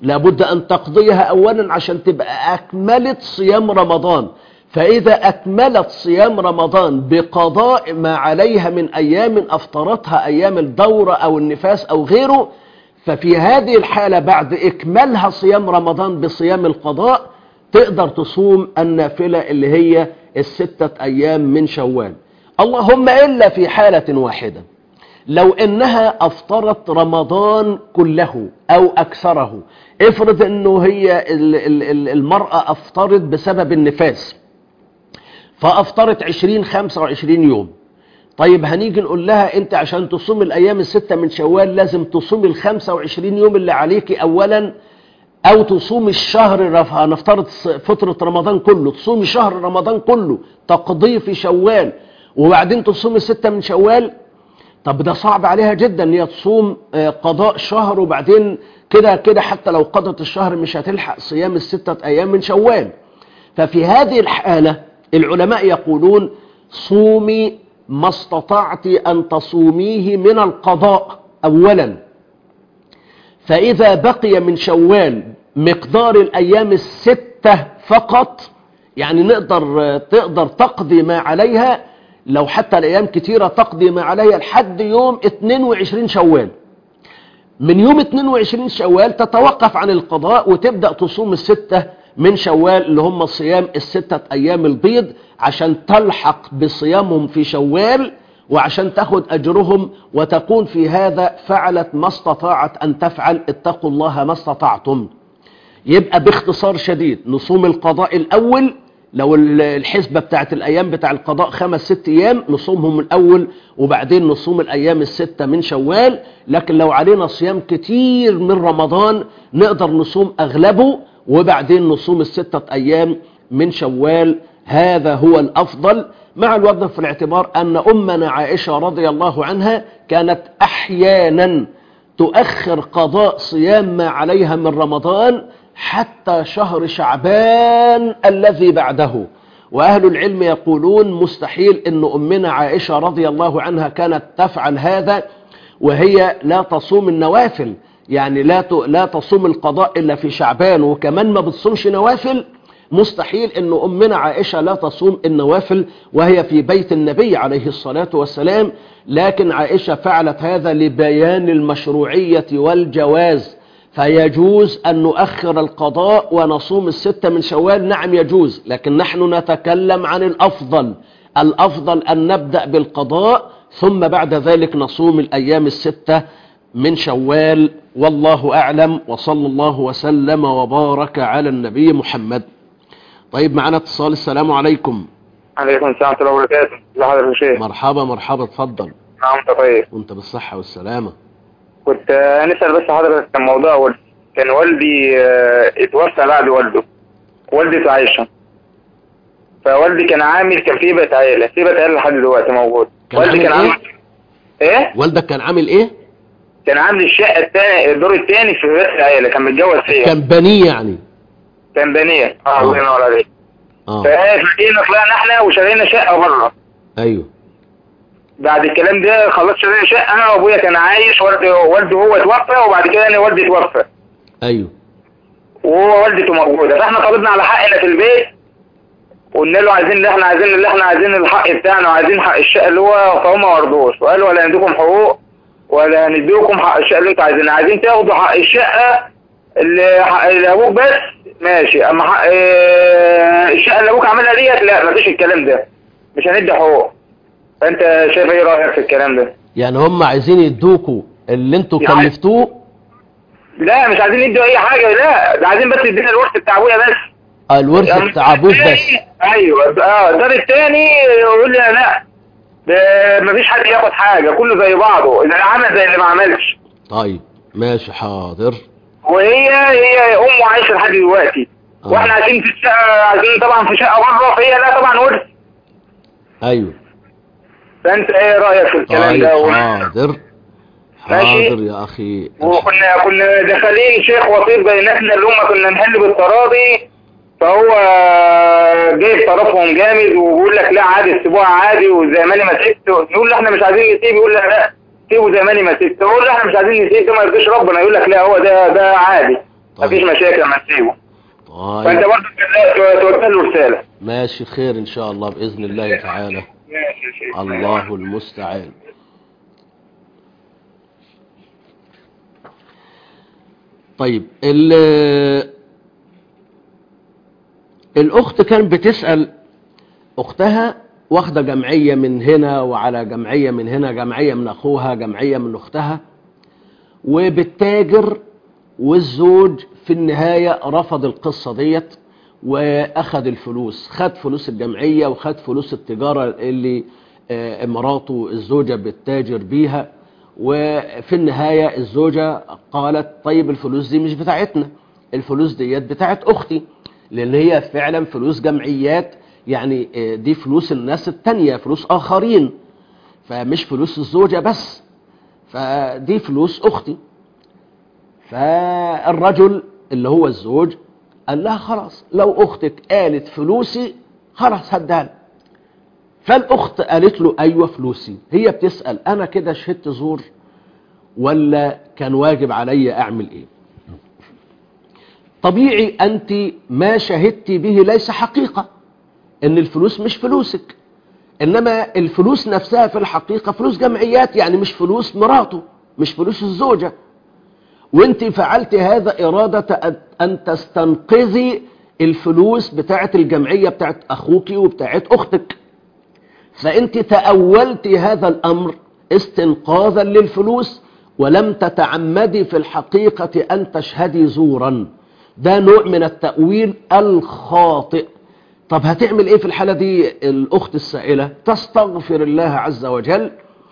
لابد أن تقضيها أولا عشان تبقى أكملت صيام رمضان. فإذا أكملت صيام رمضان بقضاء ما عليها من أيام أفطرتها أيام الدورة أو النفاس أو غيره، ففي هذه الحالة بعد إكمالها صيام رمضان بصيام القضاء تقدر تصوم النافلة اللي هي ال6 أيام من شوال. اللهم إلا في حالة واحدة، لو إنها أفطرت رمضان كله أو أكثره. افرض إنه هي المرأة أفطرت بسبب النفاس، فأفطرت 20-25 يوم. طيب هنيجي نقول لها انت عشان تصوم الايام ال6 من شوال لازم تصوم ال25 يوم اللي عليكي اولا، او تصوم الشهر. هنفترض فترة رمضان كله، تصومي شهر رمضان كله تقضيه في شوال وبعدين تصومي 6 من شوال. طب ده صعب عليها جدا ان هي تصوم قضاء شهر وبعدين كده حتى لو قضت الشهر مش هتلحق صيام ال6 ايام من شوال. ففي هذه الحالة العلماء يقولون صومي ما استطعت أن تصوميه من القضاء أولا، فإذا بقي من شوال مقدار الأيام ال6 فقط، يعني تقدر تقضي ما عليها، لو حتى الأيام كتيرة تقضي ما عليها لحد يوم 22 شوال. من يوم 22 شوال تتوقف عن القضاء وتبدأ تصوم ال6 من شوال اللي هم صيام ال6 أيام البيض، عشان تلحق بصيامهم في شوال وعشان تاخد أجرهم، وتكون في هذا فعلت ما استطاعت أن تفعل. اتقوا الله ما استطعتم. يبقى باختصار شديد نصوم القضاء الأول، لو الحسبة بتاعت الأيام بتاع القضاء 5-6 أيام نصومهم الأول وبعدين نصوم الأيام ال6 من شوال. لكن لو علينا صيام كتير من رمضان نقدر نصوم أغلبه وبعدين نصوم ال6 أيام من شوال. هذا هو الأفضل، مع الوضع في الاعتبار أن أمنا عائشة رضي الله عنها كانت أحيانا تؤخر قضاء صيام ما عليها من رمضان حتى شهر شعبان الذي بعده. وأهل العلم يقولون مستحيل أن أمنا عائشة رضي الله عنها كانت تفعل هذا وهي لا تصوم النوافل، يعني لا تصوم القضاء إلا في شعبان وكمان ما بتصومش نوافل. مستحيل أن أمنا عائشة لا تصوم النوافل وهي في بيت النبي عليه الصلاة والسلام، لكن عائشة فعلت هذا لبيان المشروعية والجواز. فيجوز أن نؤخر القضاء ونصوم ال6 من شوال، نعم يجوز، لكن نحن نتكلم عن الأفضل. الأفضل أن نبدأ بالقضاء ثم بعد ذلك نصوم الأيام ال6 من شوال، والله أعلم، وصلى الله وسلم وبارك على النبي محمد. طيب معنا اتصال. السلام عليكم. عليكم السلام ورحمة الله وبركاته. ازي حضرتك يا شيخ؟ مرحبا اتفضل. نعم انت طيب. وانت بالصحة والسلامة. كنت نسأل بس حضرتك كان موضوع والدي. كان والدي اتوفى بعد والدته عايشة، فوالدي كان عامل، كان في بيت عيلة لحد دلوقتي موجود. والدي كان عامل ايه؟ والدك كان عامل ايه؟ كان عامل الشقة الثاني، الدور الثاني في بيت العيلة، كان متجوز فيها. كان بنيه يعني؟ كان بنيه. الله ينور عليك. فجينا طلعنا احنا وشرينا شقة بره. ايوه. بعد الكلام ده خلصت شرينا شقة انا وابويا كان عايش، والده هو اتوفى، وبعد كده انا والدي اتوفى. ايوه. وهو والدته موجودة، فاحنا طلبنا على حقنا في البيت، قلنا له عايزين اللي احنا عايزين الحق بتاعنا وعايزين حق الشقة اللي هو، فهم ما رضوش وقالوا ولا نديكم حقوق ولا نديكم حق الشقة اللي انتوا عايزينها، عايزين تاخدوا حق الشقة اللي ابوك بس ماشي، اما حق الشقة اللي ابوك عملها ديت لا مفيش الكلام ده، مش هندي حقوق. فانت شايف ايه رأيك في الكلام ده؟ يعني هم عايزين يدوكوا اللي انتوا كلفتوه؟ لا مش عايزين يدوا اي حاجة، لا ده عايزين بس يدينا الورث بتاع ابويا بس. الورث بتاع ابوك بس؟ ايوه. ده التاني يقول لي لا ده مفيش حد ياخد حاجة، كله زي بعضه، اللي عمل زي اللي ما عملش. طيب ماشي حاضر. وهي امه عايشة لحد دلوقتي. واحنا عايزين في الشقة، عايزين طبعا في شقة بره، فهي لا طبعا ورث. ايوه. فانت ايه رأيك في الكلام ده؟ حاضر يا اخي. وكنا داخلين شيخ وسيط بيننا اللي هم كنا نحل بالتراضي، فهو جايب طرفهم جامد وبيقول لك لا عادي سيبوها عادي وزي ما انا ما سبت، نقول له احنا مش عايزين نسيب، يقول لا سيبه زي ما انا ما سبت، نقول له احنا مش عايزين نسيب، ده ما يرضيش ربنا، يقول لك لا هو ده عادي. مفيش مشاكل لما تسيبه. طيب فانت برضه توجه له رساله. ماشي، خير ان شاء الله باذن الله تعالى. ماشي يا شيخ. الله المستعان. طيب الاخت كانت بتسأل اختها واخده جمعية من هنا وعلى جمعية من هنا، جمعية من اخوها، جمعية من اختها، وبالتاجر، والزوج في النهاية رفض القصة ديت واخد الفلوس، خد فلوس الجمعية وخد فلوس التجارة اللي مراته الزوجة بتتاجر بيها. وفي النهاية الزوجة قالت طيب الفلوس دي مش بتاعتنا، الفلوس ديت بتاعت اختي، لان هي فعلا فلوس جمعيات، يعني دي فلوس الناس التانية، فلوس اخرين، فمش فلوس الزوجة بس، فدي فلوس اختي. فالرجل اللي هو الزوج قال لها خلاص لو اختك قالت فلوسي خلاص هديها لها. فالاخت قالت له ايوه فلوسي. هي بتسأل انا كده شهدت زور ولا كان واجب علي اعمل ايه؟ طبيعي انت ما شهدت به ليس حقيقة، ان الفلوس مش فلوسك، انما الفلوس نفسها في الحقيقة فلوس جمعيات، يعني مش فلوس مراته، مش فلوس الزوجة، وانت فعلت هذا إرادة أن تستنقذي الفلوس بتاعت الجمعية بتاعت أخوك وبتاعت أختك، فانت تأولت هذا الأمر استنقاذا للفلوس ولم تتعمدي في الحقيقة أن تشهدي زورا. ده نوع من التأويل الخاطئ. طب هتعمل ايه في الحالة دي الأخت السائلة؟ تستغفر الله عز وجل،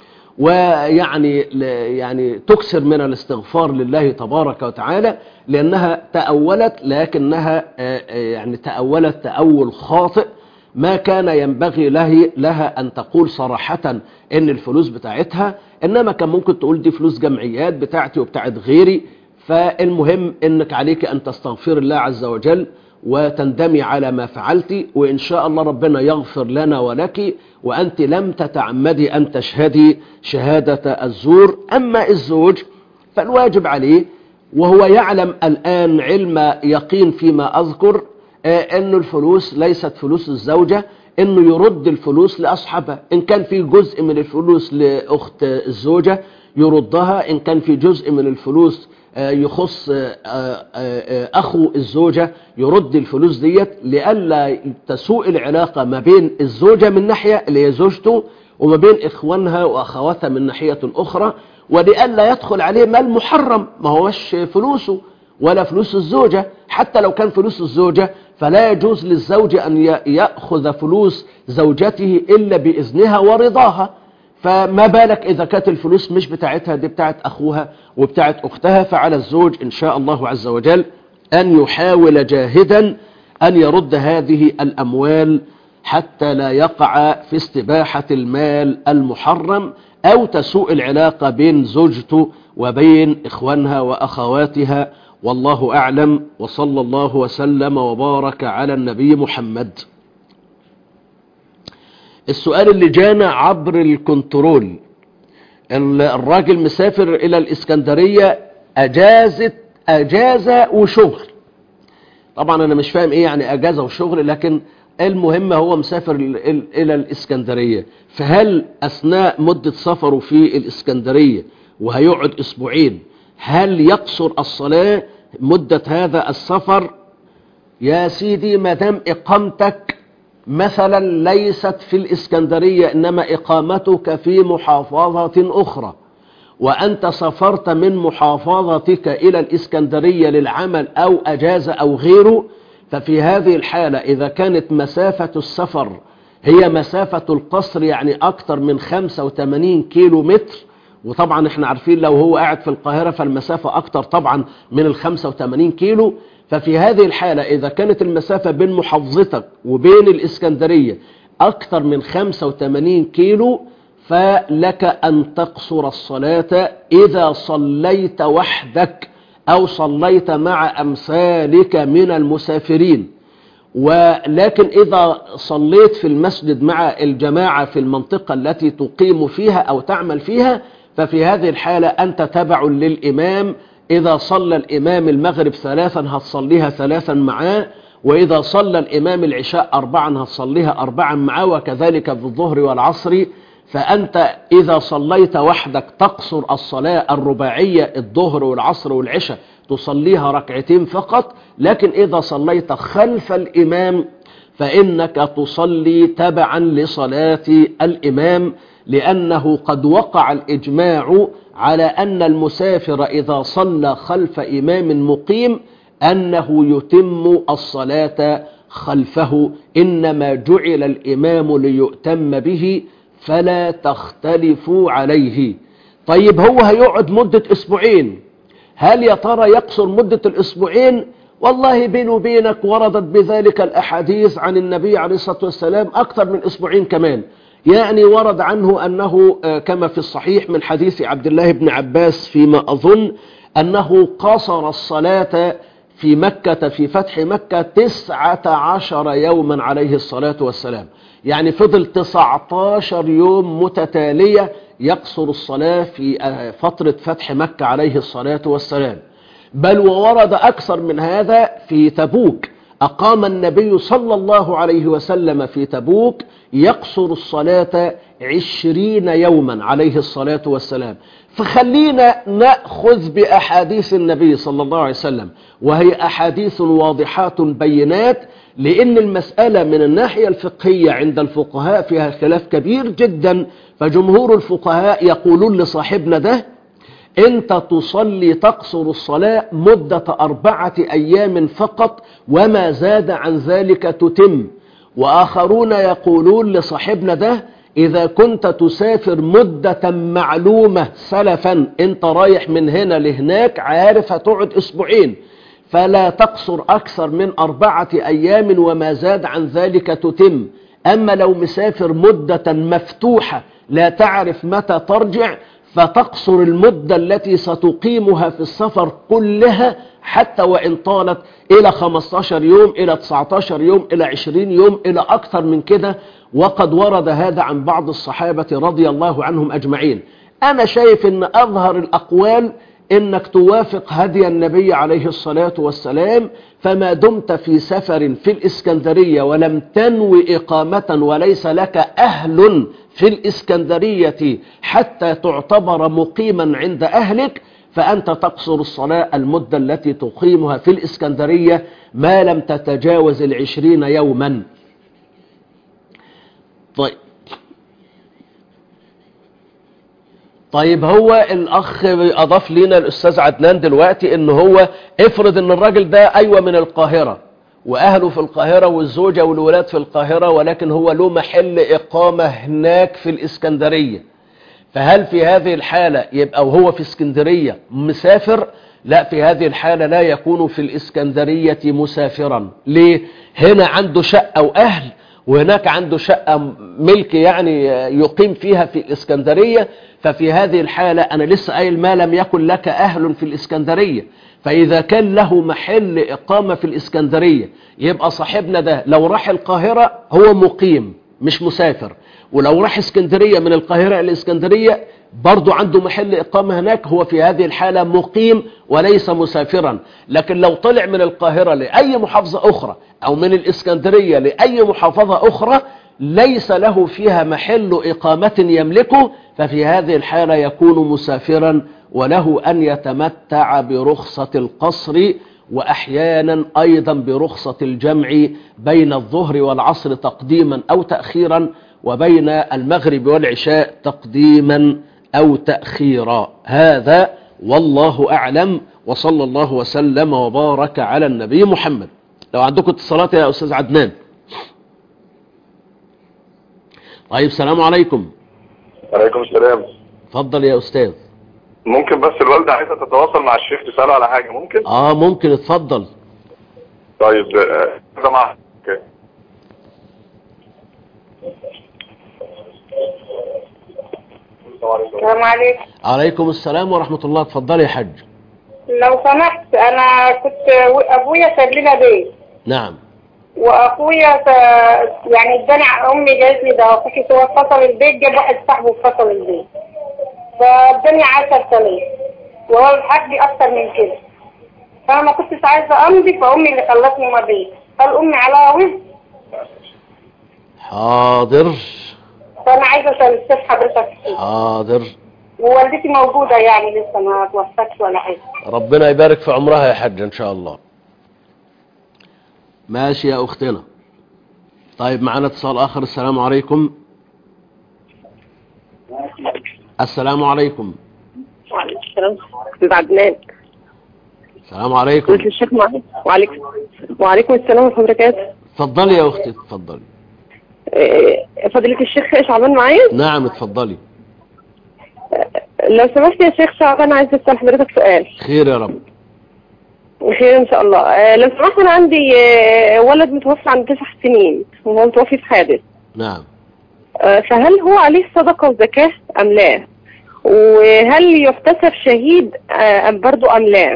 ويعني تكثر من الاستغفار لله تبارك وتعالى، لأنها تأولت، لكنها يعني تأولت تأول خاطئ. ما كان ينبغي لها أن تقول صراحة إن الفلوس بتاعتها، إنما كان ممكن تقول دي فلوس جمعيات بتاعتي وبتاعت غيري. فالمهم إنك عليك أن تستغفر الله عز وجل وتندمي على ما فعلت، وإن شاء الله ربنا يغفر لنا ولك، وأنت لم تتعمدي أن تشهدي شهادة الزور. أما الزوج فالواجب عليه، وهو يعلم الآن علم يقين فيما أذكر، أن الفلوس ليست فلوس الزوجة، أنه يرد الفلوس لأصحابها. إن كان في جزء من الفلوس لأخت الزوجة يردها، إن كان في جزء من الفلوس يخص أخو الزوجة يرد الفلوس ديت، لئلا تسوء العلاقة ما بين الزوجة من ناحية اللي هي زوجته وما بين إخوانها وأخواتها من ناحية أخرى، ولئلا يدخل عليه مال محرم ما هوش فلوسه ولا فلوس الزوجة. حتى لو كان فلوس الزوجة فلا يجوز للزوج أن يأخذ فلوس زوجته إلا بإذنها ورضاها، فما بالك إذا كانت الفلوس مش بتاعتها، دي بتاعت أخوها وبتاعت أختها. فعلى الزوج إن شاء الله عز وجل أن يحاول جاهدا أن يرد هذه الأموال حتى لا يقع في استباحة المال المحرم أو تسوء العلاقة بين زوجته وبين إخوانها وأخواتها. والله أعلم، وصلى الله وسلم وبارك على النبي محمد. السؤال اللي جانا عبر الكنترول، الراجل مسافر إلى الإسكندرية أجازة وشغل. طبعا أنا مش فاهم إيه يعني أجازة وشغل، لكن المهم هو مسافر إلى الإسكندرية، فهل أثناء مدة سفره في الإسكندرية وهيقعد أسبوعين هل يقصر الصلاة مدة هذا السفر؟ يا سيدي ما دام إقامتك مثلا ليست في الإسكندرية إنما إقامتك في محافظة أخرى، وأنت سافرت من محافظتك إلى الإسكندرية للعمل أو أجازة أو غيره، ففي هذه الحالة إذا كانت مسافة السفر هي مسافة القصر يعني أكثر من 85 كيلو متر، وطبعا احنا عارفين لو هو قاعد في القاهرة فالمسافة أكثر طبعا من 85 كيلو، ففي هذه الحالة إذا كانت المسافة بين محافظتك وبين الإسكندرية أكثر من 85 كيلو فلك أن تقصر الصلاة إذا صليت وحدك أو صليت مع أمثالك من المسافرين. ولكن إذا صليت في المسجد مع الجماعة في المنطقة التي تقيم فيها أو تعمل فيها ففي هذه الحالة أنت تبع للإمام إذا صلى الإمام المغرب 3 هتصليها 3 معاه، وإذا صلى الإمام العشاء 4 هتصليها 4 معاه، وكذلك في الظهر والعصر. فأنت إذا صليت وحدك تقصر الصلاة الرباعية الظهر والعصر والعشاء تصليها 2 فقط، لكن إذا صليت خلف الإمام فإنك تصلي تبعا لصلاة الإمام، لأنه قد وقع الإجماع على أن المسافر إذا صلى خلف إمام مقيم أنه يتم الصلاة خلفه، إنما جعل الإمام ليؤتم به فلا تختلفوا عليه. طيب هو هيقعد مدة 2 أسبوع، هل يا ترى يقصر مدة 2 أسبوع؟ والله بيني وبينك وردت بذلك الأحاديث عن النبي عليه الصلاة والسلام أكثر من 2 أسبوع كمان. يعني ورد عنه أنه كما في الصحيح من حديث عبد الله بن عباس فيما أظن أنه قصر الصلاة في مكة في فتح مكة 19 يوما عليه الصلاة والسلام، يعني فضل 19 يوم متتالية يقصر الصلاة في فترة فتح مكة عليه الصلاة والسلام. بل وورد أكثر من هذا في تبوك، أقام النبي صلى الله عليه وسلم في تبوك يقصر الصلاة 20 يوما عليه الصلاة والسلام. فخلينا نأخذ بأحاديث النبي صلى الله عليه وسلم، وهي أحاديث واضحات بينات، لأن المسألة من الناحية الفقهية عند الفقهاء فيها خلاف كبير جدا. فجمهور الفقهاء يقولون لصاحبنا ده أنت تصلي تقصر الصلاة مدة 4 أيام فقط، وما زاد عن ذلك تتم. وآخرون يقولون لصاحبنا ده إذا كنت تسافر مدة معلومة سلفا، أنت رايح من هنا لهناك عارف هتقعد 2 أسبوع، فلا تقصر أكثر من 4 أيام، وما زاد عن ذلك تتم. أما لو مسافر مدة مفتوحة لا تعرف متى ترجع، فتقصر المدة التي ستقيمها في السفر كلها، حتى وإن طالت إلى 15 يوم إلى 19 يوم إلى 20 يوم إلى أكثر من كده. وقد ورد هذا عن بعض الصحابة رضي الله عنهم أجمعين. أنا شايف أن أظهر الأقوال إنك توافق هدي النبي عليه الصلاة والسلام، فما دمت في سفر في الإسكندرية ولم تنوي إقامة وليس لك أهل في الإسكندرية حتى تعتبر مقيما عند أهلك، فأنت تقصر الصلاة المدة التي تقيمها في الإسكندرية ما لم تتجاوز 20 يوما. طيب هو الأخ أضاف لنا الأستاذ عدنان دلوقتي إن هو افرض إن الراجل ده أيوة من القاهرة وأهله في القاهرة والزوجة والولاد في القاهرة، ولكن هو له محل إقامة هناك في الإسكندرية، فهل في هذه الحالة يبقى وهو في اسكندرية مسافر؟ لا، في هذه الحالة لا يكون في الإسكندرية مسافرا. ليه؟ هنا عنده شقة وأهل، وهناك عنده شقة ملك يعني يقيم فيها في الإسكندرية. ففي هذه الحالة أنا لسه قايل ما لم يكن لك أهل في الإسكندرية، فإذا كان له محل إقامة في الإسكندرية يبقى صاحبنا ده لو راح القاهرة هو مقيم مش مسافر، ولو راح اسكندرية من القاهرة إلى الإسكندرية برضو عنده محل إقامة هناك، هو في هذه الحالة مقيم وليس مسافرا. لكن لو طلع من القاهرة لأي محافظة أخرى أو من الإسكندرية لأي محافظة أخرى ليس له فيها محل إقامة يملكه، ففي هذه الحالة يكون مسافرا، وله أن يتمتع برخصة القصر، وأحيانا أيضا برخصة الجمع بين الظهر والعصر تقديما أو تأخيرا، وبين المغرب والعشاء تقديما أو تأخيرا. هذا والله أعلم، وصلى الله وسلم وبارك على النبي محمد. لو عندكم اتصالات يا أستاذ عدنان. طيب، السلام عليكم. وعليكم السلام. اتفضل يا أستاذ. ممكن بس الوالدة عايزة تتواصل مع الشيخ تسأله على حاجة؟ ممكن؟ ممكن، اتفضل. طيب ده مع السلام عليكم. عليكم السلام ورحمة الله. اتفضل يا حاج. لو سمحت، انا كنت ابويا ساب لنا بيت. نعم. واخويا يعني اداني امي قالت لي ده اخوكي توفى فصل البيت، جاب واحد صاحبه فصل البيت، فاداني 10,000 وهو الحاج اكتر من كده، فانا ما كنتش عايزه امضي، فامي اللي خلتني مضيت. هل امي عليها وزر؟ حاضر. فانا عايزه استفسر حضرتك فيه. حاضر. ووالدتي موجوده يعني لسه ما توفتش ولا حاجه. ربنا يبارك في عمرها يا حاج ان شاء الله. ماشي يا اختنا. طيب معنا اتصال اخر. السلام عليكم. السلام عليكم. وعليكم السلام. استاذ عدنان. السلام عليكم. الشيخ معاك. وعليكم السلام ورحمه الله وبركاته. اتفضلي يا اختي اتفضلي. فضيلة الشيخ شعبان معايا؟ نعم اتفضلي. لو سمحت يا شيخ شعبان، عايز اسال حضرتك سؤال. خير يا رب. خير ان شاء الله. لو سمحت، انا عندي ولد متوفى عنده 9 سنين وهو متوفي في حادث. نعم. فهل هو عليه صدقه وزكاه ام لا؟ وهل يحتسب شهيد ام برضه ام لا؟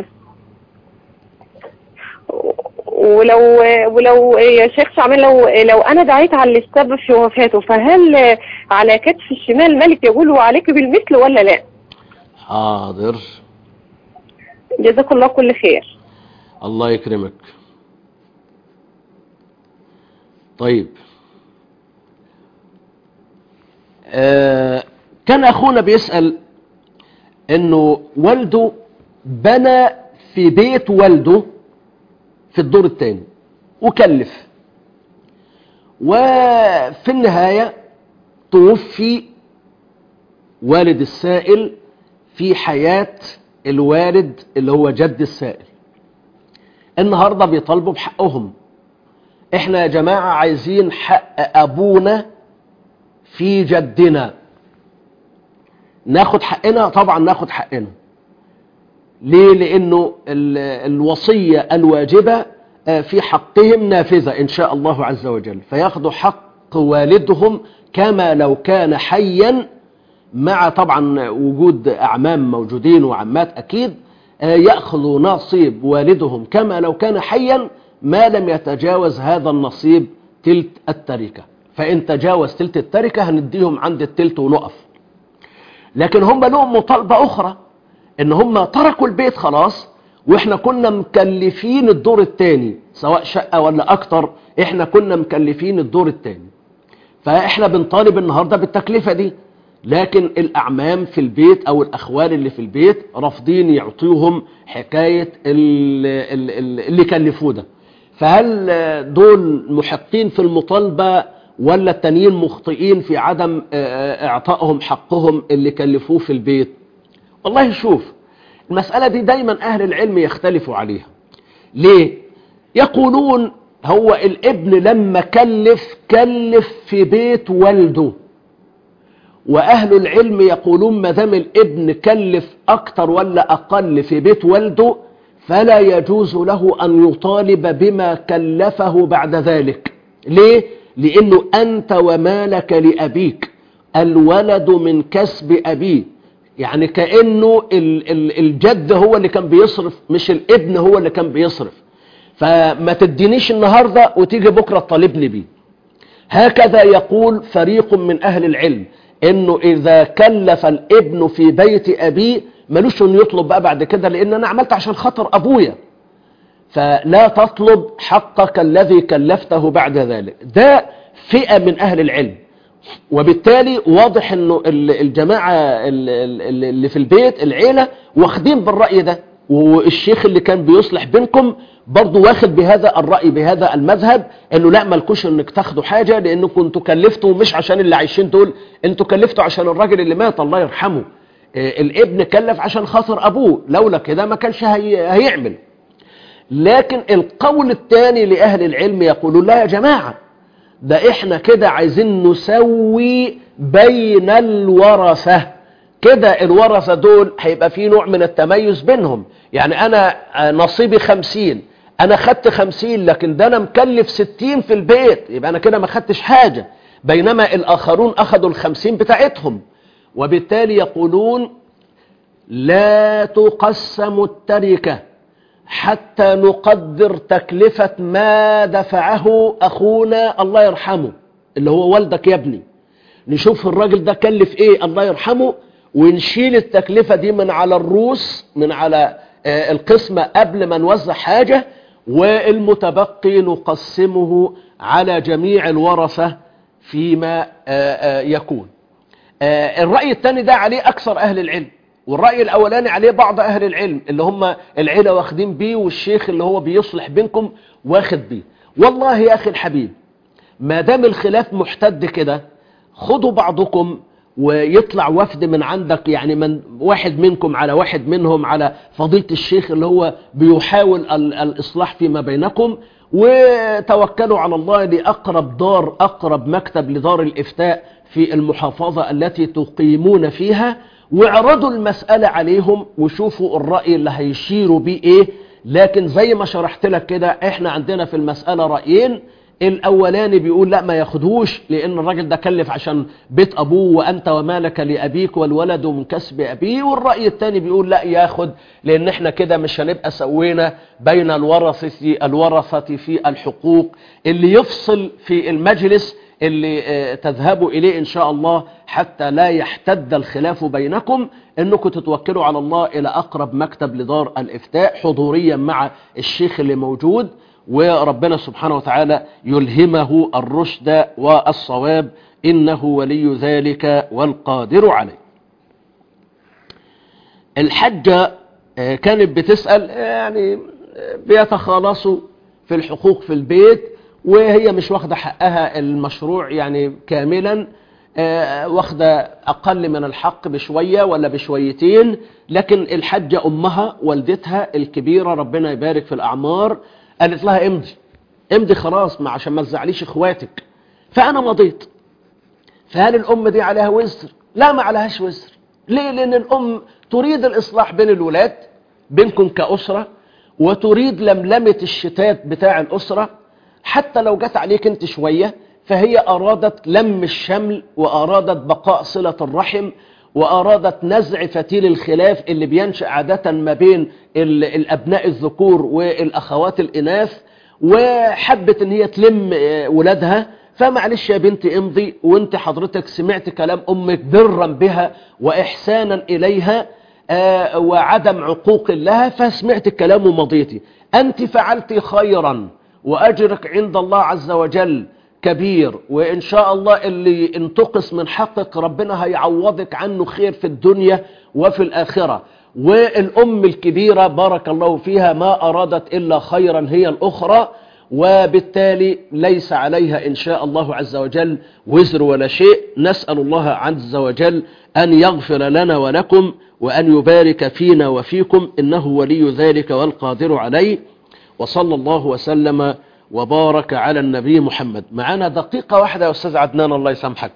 ولو يا شيخ شعبان، لو انا دعيت على السبب في وفاته، فهل على كتف الشمال ملك يقول وعليك بالمثل ولا لا؟ حاضر. جزاك الله كل خير. الله يكرمك. طيب كان اخونا بيسأل انه والده بنى في بيت والده في الدور الثاني وكلف، وفي النهاية توفي والد السائل في حياة الوالد اللي هو جد السائل. النهاردة بيطالبوا بحقهم. احنا يا جماعة عايزين حق ابونا في جدنا. ناخد حقنا؟ طبعا ناخد حقنا. ليه؟ لانه الوصية الواجبة في حقهم نافذة ان شاء الله عز وجل، فياخدوا حق والدهم كما لو كان حيا، مع طبعا وجود اعمام موجودين وعمات اكيد، يأخذوا نصيب والدهم كما لو كان حيا ما لم يتجاوز هذا النصيب تلت التركة. فإن تجاوز تلت التركة هنديهم عند التلت ونقف. لكن هم لهم مطالبة أخرى، إن هم تركوا البيت خلاص، وإحنا كنا مكلفين الدور الثاني سواء شقة ولا أكتر، إحنا كنا مكلفين الدور الثاني، فإحنا بنطالب النهاردة بالتكلفة دي. لكن الأعمام في البيت أو الأخوال اللي في البيت رافضين يعطيهم حكاية اللي كلفوه ده. فهل دول محقين في المطالبة ولا التانيين مخطئين في عدم اعطائهم حقهم اللي كلفوه في البيت؟ والله شوف، المسألة دي دايما أهل العلم يختلفوا عليها. ليه؟ يقولون هو الابن لما كلف في بيت والده، وأهل العلم يقولون ما دام الابن كلف أكتر ولا أقل في بيت والده فلا يجوز له أن يطالب بما كلفه بعد ذلك. ليه؟ لأنه أنت ومالك لأبيك، الولد من كسب أبيه، يعني كأنه الجد هو اللي كان بيصرف مش الابن هو اللي كان بيصرف. فما تدينيش النهاردة وتيجي بكرة تطالبني بيه. هكذا يقول فريق من أهل العلم، انه اذا كلف الابن في بيت ابيه ملوش انه يطلب بقى بعد كده، لان انا عملت عشان خاطر ابويا، فلا تطلب حقك الذي كلفته بعد ذلك. ده فئة من اهل العلم. وبالتالي واضح انه الجماعة اللي في البيت العيلة واخدين بالرأي ده، والشيخ اللي كان بيصلح بينكم برضو واخد بهذا الرأي بهذا المذهب، انه لا ملكوش انك تاخدوا حاجة، لانكم انتوا كلفتوا مش عشان اللي عايشين دول، انتوا كلفتوا عشان الراجل اللي مات الله يرحمه. الابن كلف عشان خاطر ابوه، لولا كده ما كانش هيعمل. لكن القول الثاني لأهل العلم يقولون لا يا جماعة، ده احنا كده عايزين نسوي بين الورثة، كده الورثة دول هيبقى في نوع من التميز بينهم. يعني انا نصيبي 50، انا خدت 50، لكن ده انا مكلف 60 في البيت، يبقى انا كده ما خدتش حاجة، بينما الاخرون اخذوا 50 بتاعتهم. وبالتالي يقولون لا تقسم التركة حتى نقدر تكلفة ما دفعه أخونا الله يرحمه اللي هو والدك يا ابني، نشوف الراجل ده كلف ايه الله يرحمه، ونشيل التكلفة دي من على الروس، من على القسمة قبل ما نوزع حاجة، والمتبقي نقسمه على جميع الورثة فيما يكون. الرأي الثاني ده عليه أكثر أهل العلم، والرأي الأولاني عليه بعض أهل العلم اللي هم العيلة واخدين بيه، والشيخ اللي هو بيصلح بينكم واخد بيه. والله يا أخي الحبيب، ما دام الخلاف محتد كده، خدوا بعضكم ويطلع وفد من عندك، يعني من واحد منكم على واحد منهم على فضيلة الشيخ اللي هو بيحاول الإصلاح فيما بينكم، وتوكلوا على الله لأقرب دار، أقرب مكتب لدار الإفتاء في المحافظة التي تقيمون فيها، واعرضوا المسألة عليهم وشوفوا الرأي اللي هيشيروا بيه ايه. لكن زي ما شرحت لك كده، احنا عندنا في المسألة رأيين. الاولاني بيقول لا ما ياخدوش، لان الراجل ده كلف عشان بيت ابوه، وانت ومالك لابيك والولد من كسب ابيه. والرأي الثاني بيقول لا ياخد، لان احنا كده مش هنبقى سوينا بين الورثة في الحقوق. اللي يفصل في المجلس اللي تذهبوا إليه إن شاء الله حتى لا يحتد الخلاف بينكم، أنكم تتوكلوا على الله إلى أقرب مكتب لدار الإفتاء حضوريا مع الشيخ اللي موجود، وربنا سبحانه وتعالى يلهمه الرشد والصواب، إنه ولي ذلك والقادر عليه. الحجة كانت بتسأل، يعني بيتخالصوا في الحقوق في البيت، وهي مش واخدة حقها المشروع يعني كاملا، واخدة أقل من الحق بشوية ولا بشويتين. لكن الحجة أمها والدتها الكبيرة ربنا يبارك في الأعمار قالت لها امضي خلاص، عشان ما تزعليش اخواتك. فأنا مضيت. فهل الأم دي عليها وزر؟ لا، ما عليهاش وزر. ليه؟ لأن الأم تريد الإصلاح بين الولاد، بينكم كأسرة، وتريد لملمة الشتات بتاع الأسرة. حتى لو جت عليك انت شوية، فهي أرادت لم الشمل، وأرادت بقاء صلة الرحم، وأرادت نزع فتيل الخلاف اللي بينشأ عادة ما بين الأبناء الذكور والأخوات الإناث، وحبت ان هي تلم ولادها. فمعلش يا بنتي امضي، وانت حضرتك سمعت كلام أمك برا بها وإحسانا إليها وعدم عقوق لها، فسمعت الكلام ومضيتي. أنت فعلت خيرا، وأجرك عند الله عز وجل كبير، وإن شاء الله اللي انتقص من حقك ربنا هيعوضك عنه خير في الدنيا وفي الآخرة. والأم الكبيرة بارك الله فيها ما أرادت إلا خيرا هي الأخرى، وبالتالي ليس عليها إن شاء الله عز وجل وزر ولا شيء. نسأل الله عز وجل أن يغفر لنا ولكم، وأن يبارك فينا وفيكم، إنه ولي ذلك والقادر عليه. وصلى الله وسلم وبارك على النبي محمد. معانا دقيقة واحدة يا أستاذ عدنان الله يسامحك.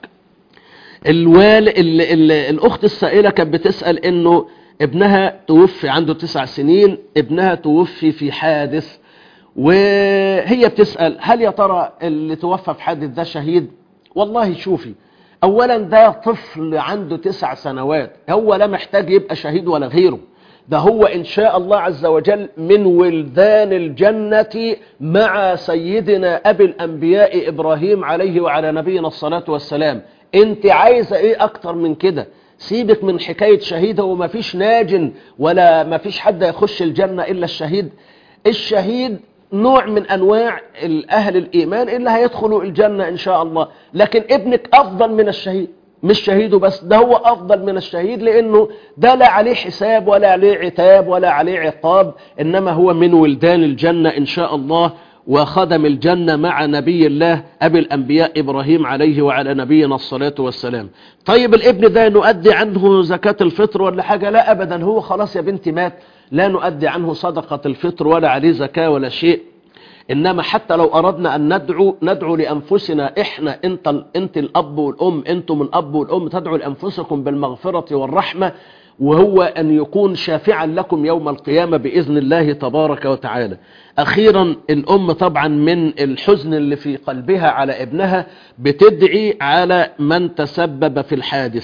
الأخت السائلة كانت بتسأل إنه ابنها توفي عنده 9 سنين، ابنها توفي في حادث، وهي بتسأل هل يا ترى اللي توفى في حادث ده شهيد؟ والله شوفي، أولا ده طفل عنده 9 سنوات، هو لا محتاج يبقى شهيد ولا غيره، ده هو إن شاء الله عز وجل من ولدان الجنة مع سيدنا أبي الأنبياء إبراهيم عليه وعلى نبينا الصلاة والسلام. انت عايزة ايه أكتر من كده؟ سيبك من حكاية شهيد، وما فيش ناجن ولا ما فيش حد يخش الجنة إلا الشهيد. الشهيد نوع من أنواع أهل الإيمان اللي هيدخلوا الجنة إن شاء الله، لكن ابنك أفضل من الشهيد، مش شهيده بس، ده هو أفضل من الشهيد، لأنه ده لا عليه حساب ولا عليه عتاب ولا عليه عقاب، إنما هو من ولدان الجنة إن شاء الله، وخدم الجنة مع نبي الله أبي الأنبياء إبراهيم عليه وعلى نبينا الصلاة والسلام. طيب الابن ده نؤدي عنه زكاة الفطر ولا حاجة؟ لا أبدا، هو خلاص يا بنتي مات، لا نؤدي عنه صدقة الفطر ولا عليه زكاة ولا شيء. إنما حتى لو أردنا أن ندعو لأنفسنا، إحنا أنت الأب والأم، أنتم الأب والأم، تدعو لأنفسكم بالمغفرة والرحمة، وهو أن يكون شافعا لكم يوم القيامة بإذن الله تبارك وتعالى. أخيرا الأم طبعا من الحزن اللي في قلبها على ابنها بتدعي على من تسبب في الحادث.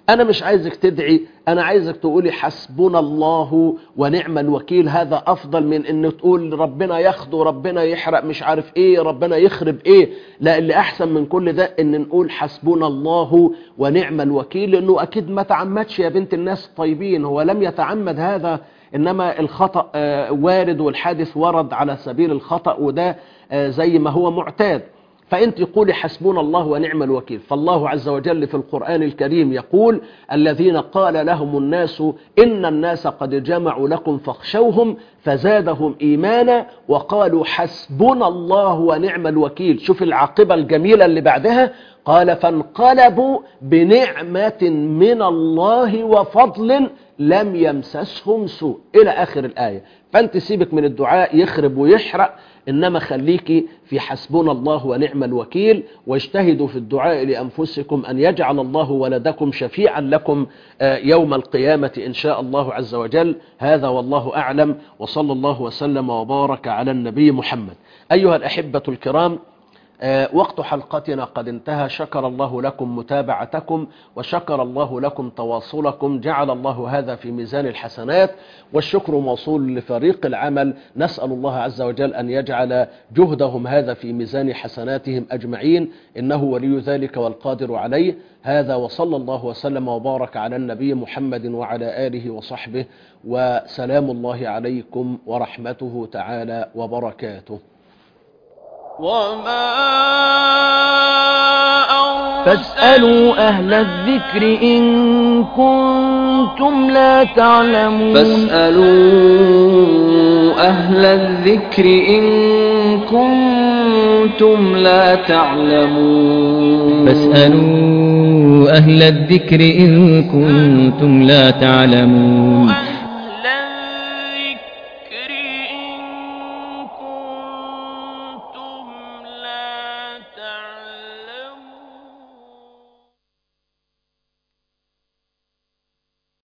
أنا مش عايزك تدعي، أنا عايزك تقولي حسبنا الله ونعم الوكيل. هذا أفضل من أن تقول ربنا ياخده، ربنا يحرق، مش عارف إيه، ربنا يخرب إيه. لا، اللي أحسن من كل ده أن نقول حسبنا الله ونعم الوكيل، لأنه أكيد ما تعمدش يا بنت الناس الطيبين، هو لم يتعمد هذا، إنما الخطأ وارد والحادث ورد على سبيل الخطأ، وده زي ما هو معتاد. فأنت قولي حسبنا الله ونعم الوكيل. فالله عز وجل في القرآن الكريم يقول: الذين قال لهم الناس إن الناس قد جمعوا لكم فاخشوهم فزادهم إيمانا وقالوا حسبنا الله ونعم الوكيل. شوف العاقبة الجميلة اللي بعدها، قال: فانقلبوا بنعمة من الله وفضل لم يمسسهم سوء، إلى آخر الآية. فأنت سيبك من الدعاء يخرب ويحرق، إنما خليكي في حسبنا الله ونعم الوكيل، واجتهدوا في الدعاء لأنفسكم أن يجعل الله ولدكم شفيعا لكم يوم القيامة إن شاء الله عز وجل. هذا والله أعلم، وصلى الله وسلم وبارك على النبي محمد. أيها الأحبة الكرام، وقت حلقتنا قد انتهى. شكر الله لكم متابعتكم، وشكر الله لكم تواصلكم، جعل الله هذا في ميزان الحسنات، والشكر موصول لفريق العمل. نسأل الله عز وجل أن يجعل جهدهم هذا في ميزان حسناتهم أجمعين، إنه ولي ذلك والقادر عليه. هذا وصلى الله وسلم وبارك على النبي محمد وعلى آله وصحبه، وسلام الله عليكم ورحمته تعالى وبركاته. فاسألوا أهل الذكر إن كنتم لا تعلمون. فاسألوا أهل الذكر إن كنتم لا تعلمون. فاسألوا أهل الذكر إن كنتم لا تعلمون.